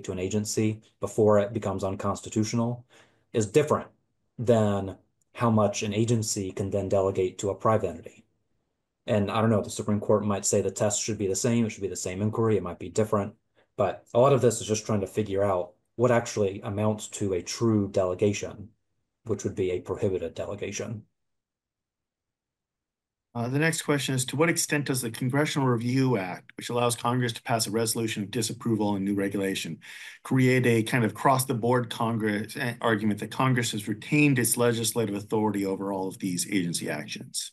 before it becomes unconstitutional is different than how much an agency can then delegate to a private entity. And I don't know, the Supreme Court might say the test should be the same. It should be the same inquiry. It might be different. But a lot of this is just trying to figure out what actually amounts to a true delegation, which would be a prohibited delegation. The next question is, to what extent does the Congressional Review Act, which allows Congress to pass a resolution of disapproval and new regulation, create a kind of cross-the-board Congress argument that Congress has retained its legislative authority over all of these agency actions?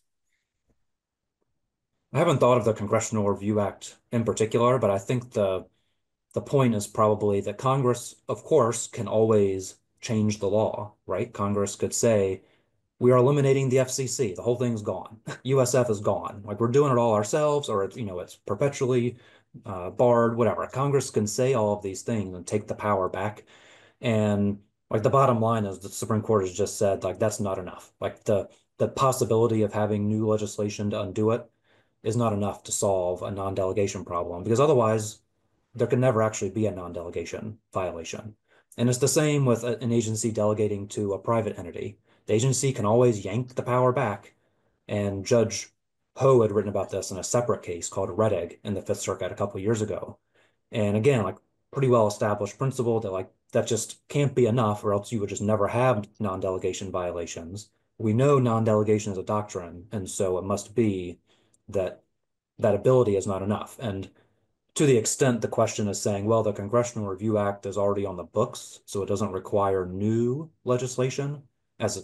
I haven't thought of the Congressional Review Act in particular, but I think the point is probably that Congress, of course, can always change the law, right? Congress could say, we are eliminating the FCC. The whole thing's gone. USF is gone. Like, we're doing it all ourselves, or it's perpetually barred, whatever. Congress can say all of these things and take the power back. And like the bottom line is the Supreme Court has just said, like, that's not enough. Like the possibility of having new legislation to undo it is not enough to solve a non-delegation problem, because otherwise there can never actually be a non-delegation violation. And it's the same with an agency delegating to a private entity. The agency can always yank the power back. And Judge Ho had written about this in a separate case called Rettig in the Fifth Circuit a couple of years ago. And again, like pretty well established principle that like that just can't be enough, or else you would just never have non-delegation violations. We know non-delegation is a doctrine, and so it must be that that ability is not enough. And to the extent the question is saying, well, the Congressional Review Act is already on the books, so it doesn't require new legislation, as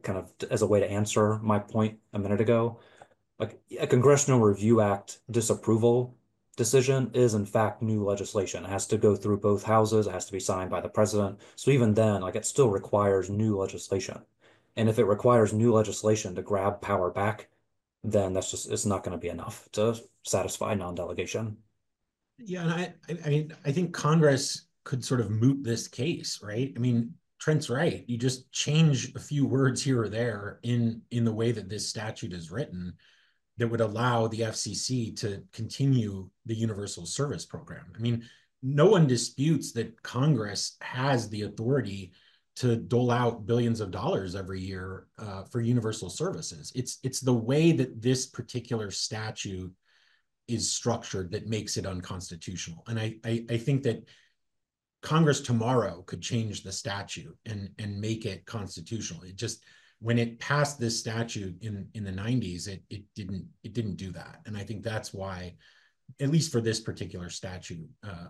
a way to answer my point a minute ago. Like a Congressional Review Act disapproval decision is in fact new legislation. It has to go through both houses. It has to be signed by the president. So even then, like it still requires new legislation. And if it requires new legislation to grab power back, then it's not going to be enough to satisfy non-delegation. Yeah, and I think Congress could sort of moot this case, right? I mean, Trent's right. You just change a few words here or there in the way that this statute is written that would allow the FCC to continue the universal service program. I mean, no one disputes that Congress has the authority to dole out billions of dollars every year for universal services. It's the way that this particular statute is structured that makes it unconstitutional. And I think that Congress tomorrow could change the statute and make it constitutional. It just, when it passed this statute in the 90s, it didn't do that. And I think that's why, at least for this particular statute,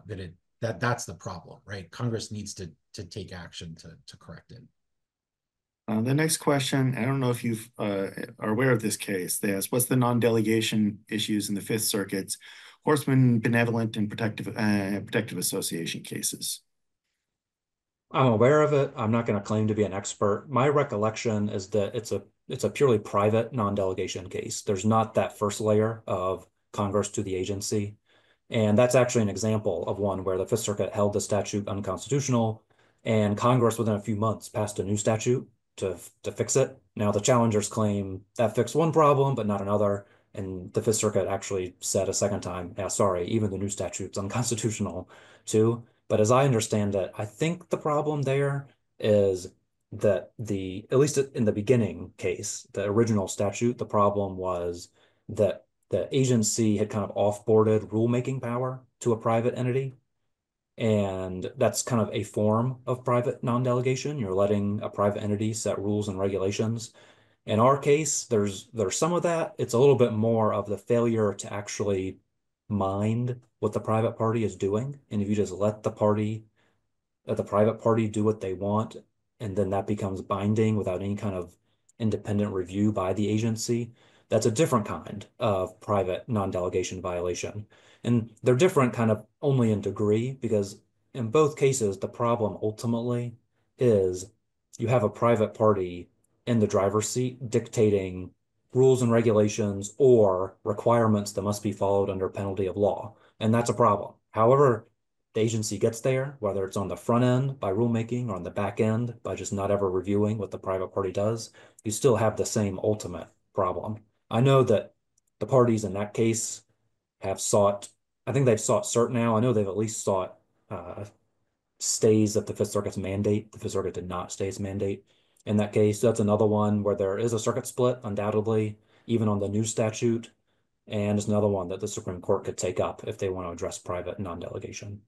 that's the problem, right? Congress needs to take action to correct it. The next question, I don't know if you are aware of this case. They ask, what's the non-delegation issues in the Fifth Circuit's Horseman, Benevolent, and Protective Association cases? I'm aware of it. I'm not going to claim to be an expert. My recollection is that it's a purely private non-delegation case. There's not that first layer of Congress to the agency. And that's actually an example of one where the Fifth Circuit held the statute unconstitutional, and Congress within a few months passed a new statute to fix it. Now the challengers claim that fixed one problem, but not another. And the Fifth Circuit actually said a second time, yeah, sorry, even the new statute's unconstitutional too. But as I understand it, I think the problem there is that at least in the beginning case, the original statute, the problem was that the agency had kind of off-boarded rulemaking power to a private entity. And that's kind of a form of private non-delegation. You're letting a private entity set rules and regulations. In our case, there's some of that. It's a little bit more of the failure to actually mind what the private party is doing. And if you just let the private party do what they want, and then that becomes binding without any kind of independent review by the agency, that's a different kind of private non-delegation violation. And they're different kind of only in degree, because in both cases, the problem ultimately is you have a private party in the driver's seat dictating rules and regulations or requirements that must be followed under penalty of law. And that's a problem. However, the agency gets there, whether it's on the front end by rulemaking or on the back end by just not ever reviewing what the private party does, you still have the same ultimate problem. I know that the parties in that case have sought, I think they've sought cert now. I know they've at least sought stays of the Fifth Circuit's mandate. The Fifth Circuit did not stay its mandate in that case. That's another one where there is a circuit split, undoubtedly, even on the new statute. And it's another one that the Supreme Court could take up if they want to address private non-delegation.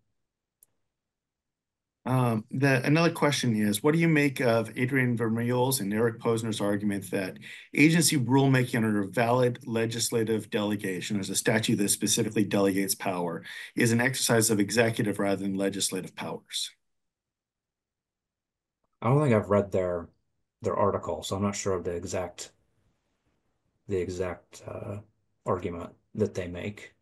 Another question is, what do you make of Adrian Vermeule's and Eric Posner's argument that agency rulemaking under a valid legislative delegation, as a statute that specifically delegates power, is an exercise of executive rather than legislative powers? I don't think I've read their article, so I'm not sure of the exact argument that they make.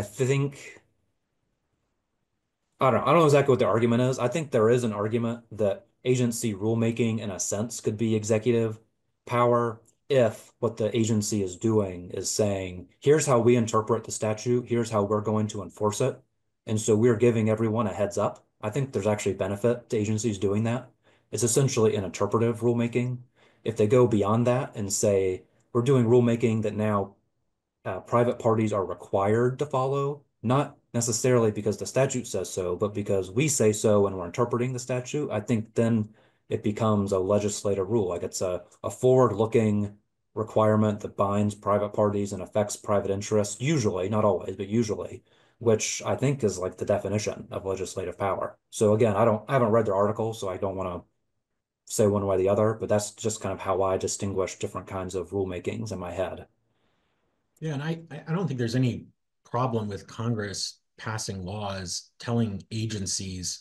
I don't know exactly what the argument is. I think there is an argument that agency rulemaking, in a sense, could be executive power if what the agency is doing is saying, here's how we interpret the statute, here's how we're going to enforce it. And so we're giving everyone a heads up. I think there's actually benefit to agencies doing that. It's essentially an interpretive rulemaking. If they go beyond that and say, we're doing rulemaking that now private parties are required to follow, not necessarily because the statute says so, but because we say so and we're interpreting the statute, I think then it becomes a legislative rule. Like it's a forward-looking requirement that binds private parties and affects private interests, usually, not always, but usually, which I think is like the definition of legislative power. So again, I haven't read their article, so I don't want to say one way or the other, but that's just kind of how I distinguish different kinds of rulemakings in my head. Yeah, and I don't think there's any problem with Congress passing laws telling agencies,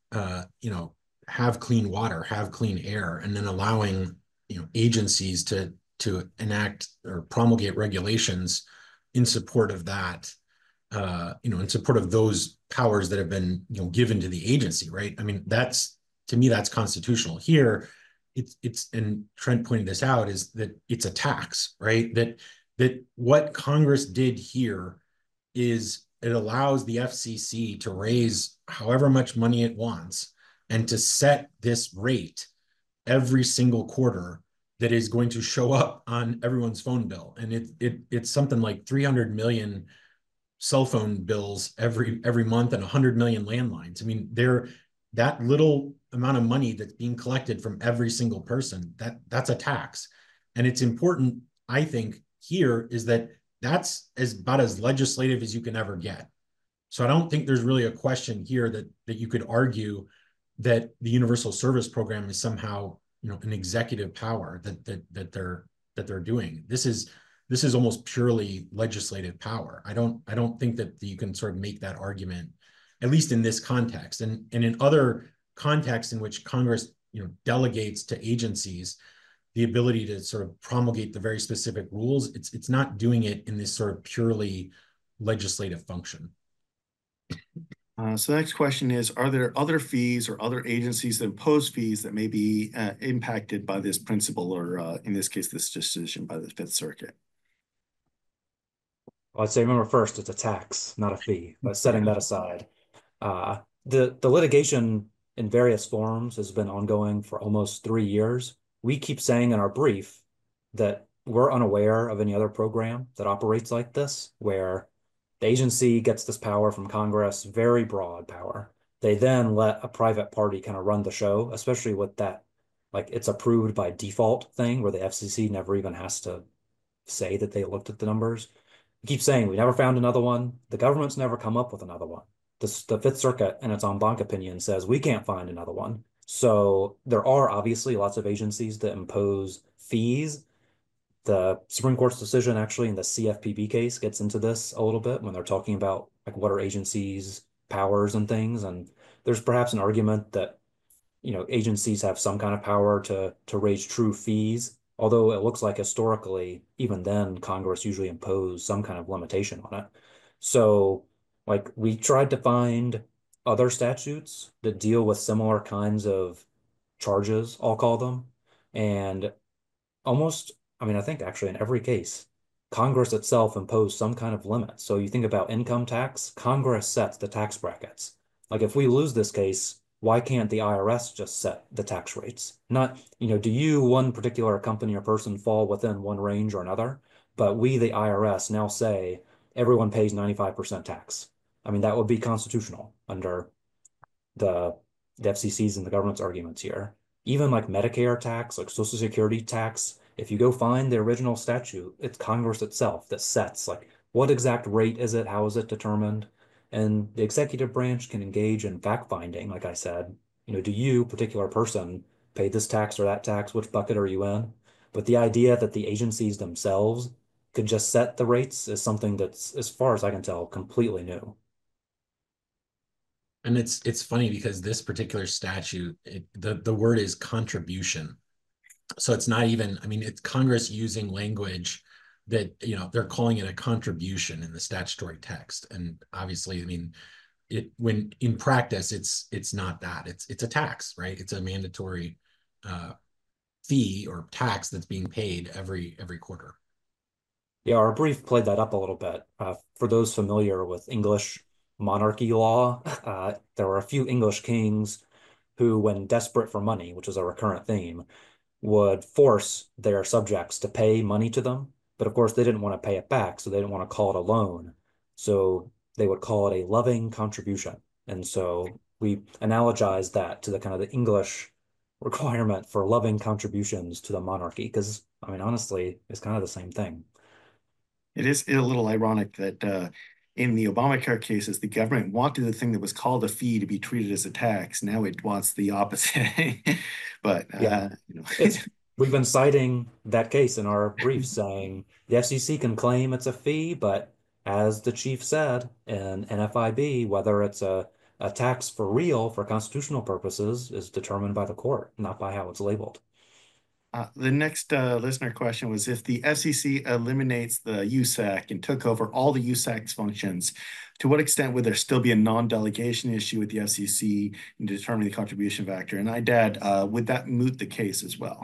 have clean water, have clean air, and then allowing agencies to enact or promulgate regulations in support of that, in support of those powers that have been given to the agency, right? I mean, to me that's constitutional. Here, it's and Trent pointed this out, is that it's a tax, right? That what Congress did here is it allows the FCC to raise however much money it wants and to set this rate every single quarter that is going to show up on everyone's phone bill. And it's something like 300 million cell phone bills every month and 100 million landlines. I mean, that little amount of money that's being collected from every single person, that's a tax. And it's important, I think, here is that that's about as legislative as you can ever get. So I don't think there's really a question here that you could argue that the Universal Service Program is somehow an executive power that they're doing. This is almost purely legislative power. I don't think that you can sort of make that argument, at least in this context. And in other contexts in which Congress delegates to agencies the ability to sort of promulgate the very specific rules, it's not doing it in this sort of purely legislative function. So the next question is, are there other fees or other agencies that impose fees that may be impacted by this principle, or in this case, this decision by the Fifth Circuit? Well, I'd say remember first, it's a tax, not a fee. But setting that aside, the litigation in various forms has been ongoing for almost 3 years. We keep saying in our brief that we're unaware of any other program that operates like this, where the agency gets this power from Congress, very broad power. They then let a private party kind of run the show, especially with that, like it's approved by default thing where the FCC never even has to say that they looked at the numbers. We keep saying we never found another one. The government's never come up with another one. The Fifth Circuit, in its en banc opinion, says we can't find another one. So there are obviously lots of agencies that impose fees. The Supreme Court's decision actually in the CFPB case gets into this a little bit when they're talking about like what are agencies' powers and things. And there's perhaps an argument that, you know, agencies have some kind of power to raise true fees, although it looks like historically, even then, Congress usually imposed some kind of limitation on it. So like we tried to find other statutes that deal with similar kinds of charges, I'll call them. And almost, I mean, I think actually in every case, Congress itself imposed some kind of limit. So you think about income tax, Congress sets the tax brackets. Like if we lose this case, why can't the IRS just set the tax rates? Not, you know, do you, one particular company or person, fall within one range or another? But we, the IRS, now say everyone pays 95% tax. I mean, that would be constitutional under the FCC's and the government's arguments here. Even like Medicare tax, like Social Security tax, if you go find the original statute, it's Congress itself that sets like what exact rate is it, how is it determined, and the executive branch can engage in fact finding. Like I said, you know, do you, particular person, pay this tax or that tax? Which bucket are you in? But the idea that the agencies themselves could just set the rates is something that's, as far as I can tell, completely new. And it's funny because this particular statute, the word is contribution. So it's not even, I mean, it's Congress using language that, you know, they're calling it a contribution in the statutory text. And obviously, I mean, when in practice, it's not that. It's a tax, right? It's a mandatory fee or tax that's being paid every quarter. Yeah, our brief played that up a little bit. For those familiar with English monarchy law, there were a few English kings who, when desperate for money, which is a recurrent theme, would force their subjects to pay money to them. But of course, they didn't want to pay it back, so they didn't want to call it a loan. So they would call it a loving contribution. And so we analogized that to the kind of the English requirement for loving contributions to the monarchy, because, I mean, honestly, it's kind of the same thing. It is a little ironic that in the Obamacare cases, the government wanted the thing that was called a fee to be treated as a tax. Now it wants the opposite. But yeah, you know. We've been citing that case in our brief, saying the FCC can claim it's a fee, but as the chief said in NFIB, whether it's a tax for real for constitutional purposes is determined by the court, not by how it's labeled. The next listener question was, if the FCC eliminates the USAC and took over all the USAC's functions, to what extent would there still be a non-delegation issue with the FCC in determining the contribution factor? And I'd add, would that moot the case as well?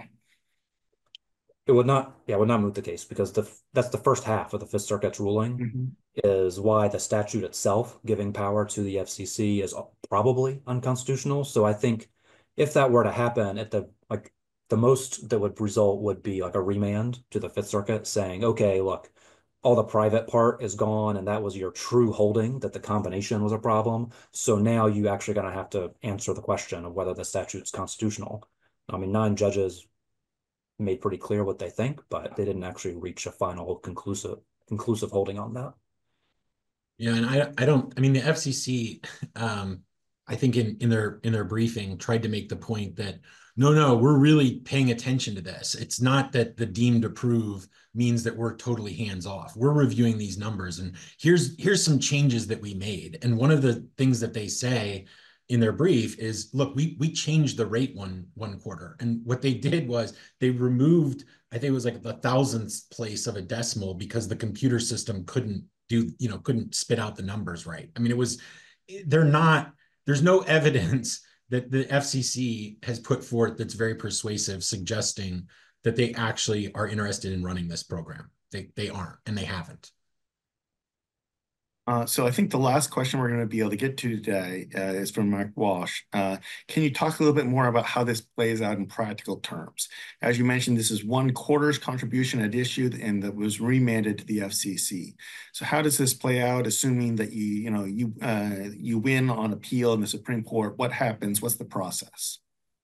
It would not, yeah, it would not moot the case, because that's the first half of the Fifth Circuit's ruling, is why the statute itself giving power to the FCC is probably unconstitutional. So I think if that were to happen, at the most that would result would be like a remand to the Fifth Circuit saying, okay, look, all the private part is gone, and that was your true holding that the combination was a problem. So now you actually going to have to answer the question of whether the statute's constitutional. I mean, 9 judges made pretty clear what they think, but they didn't actually reach a final conclusive holding on that. Yeah, and I mean, the FCC, I think in their briefing tried to make the point that no, we're really paying attention to this. It's not that the deemed approve means that we're totally hands off. We're reviewing these numbers, and here's some changes that we made. And one of the things that they say in their brief is, look, we changed the rate one quarter, and what they did was they removed, I think it was like the thousandth place of a decimal because the computer system couldn't spit out the numbers right. I mean, there's no evidence that the FCC has put forth that's very persuasive, suggesting that they actually are interested in running this program. They aren't, and they haven't. So I think the last question we're going to be able to get to today is from Mark Walsh. Can you talk a little bit more about how this plays out in practical terms? As you mentioned, this is 1/4 contribution at issue and that was remanded to the FCC. So how does this play out, assuming that you win on appeal in the Supreme Court? What happens? What's the process?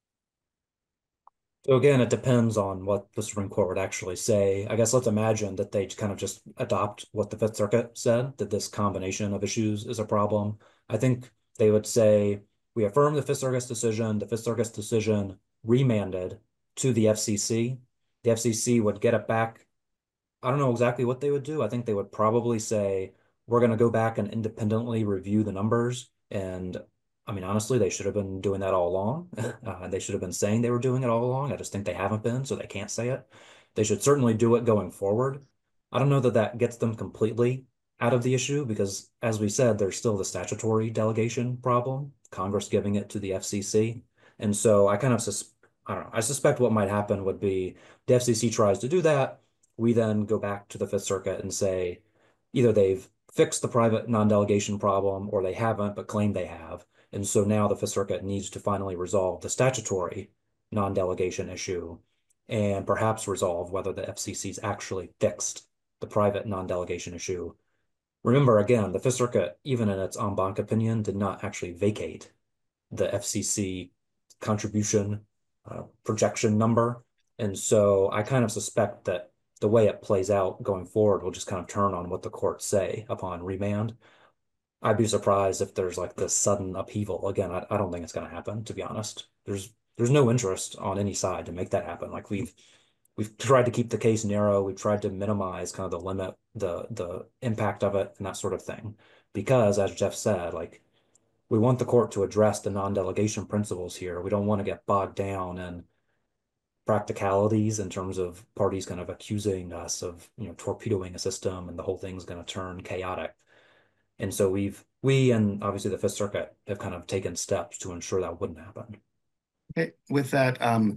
So again, it depends on what the Supreme Court would actually say. I guess let's imagine that they kind of just adopt what the Fifth Circuit said, that this combination of issues is a problem. I think they would say, we affirm the Fifth Circuit's decision. The Fifth Circuit's decision remanded to the FCC. The FCC would get it back. I don't know exactly what they would do. I think they would probably say, we're going to go back and independently review the numbers. And I mean, honestly, they should have been doing that all along. They should have been saying they were doing it all along. I just think they haven't been, so they can't say it. They should certainly do it going forward. I don't know that that gets them completely out of the issue because, as we said, there's still the statutory delegation problem, Congress giving it to the FCC. And so I kind of, I don't know, I suspect what might happen would be the FCC tries to do that. We then go back to the Fifth Circuit and say either they've fixed the private non-delegation problem or they haven't, but claim they have. And so now the Fifth Circuit needs to finally resolve the statutory non-delegation issue and perhaps resolve whether the FCC's actually fixed the private non-delegation issue. Remember, again, the Fifth Circuit, even in its en banc opinion, did not actually vacate the FCC contribution projection number. And so I kind of suspect that the way it plays out going forward will just kind of turn on what the courts say upon remand. I'd be surprised if there's like this sudden upheaval. Again, I don't think it's going to happen, to be honest. There's no interest on any side to make that happen. Like we've tried to keep the case narrow. We've tried to minimize kind of the limit, the impact of it and that sort of thing. Because as Jeff said, like we want the court to address the non-delegation principles here. We don't want to get bogged down in practicalities in terms of parties kind of accusing us of, torpedoing a system and the whole thing's going to turn chaotic. And so we and obviously the Fifth Circuit have kind of taken steps to ensure that wouldn't happen. Okay, with that,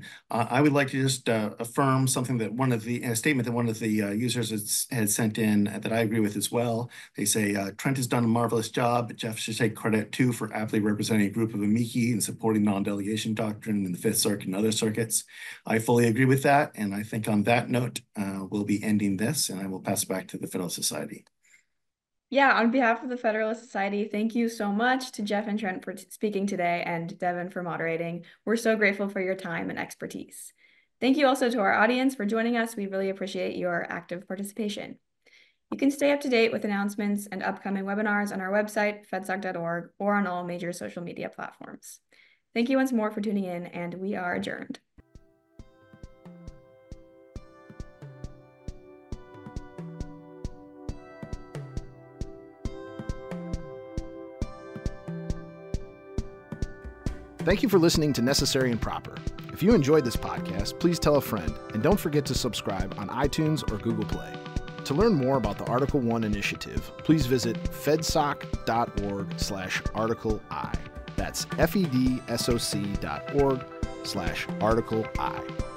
I would like to just affirm something that a statement that one of the users had sent in that I agree with as well. They say, Trent has done a marvelous job. Jeff should take credit too for aptly representing a group of amici and supporting non-delegation doctrine in the Fifth Circuit and other circuits. I fully agree with that. And I think on that note, we'll be ending this and I will pass it back to the Federalist Society. Yeah, on behalf of the Federalist Society, thank you so much to Jeff and Trent for speaking today and Devin for moderating. We're so grateful for your time and expertise. Thank you also to our audience for joining us. We really appreciate your active participation. You can stay up to date with announcements and upcoming webinars on our website, fedsoc.org, or on all major social media platforms. Thank you once more for tuning in, and we are adjourned. Thank you for listening to Necessary and Proper. If you enjoyed this podcast, please tell a friend, and don't forget to subscribe on iTunes or Google Play. To learn more about the Article 1 initiative, please visit fedsoc.org/Article I. That's fedsoc.org/Article I.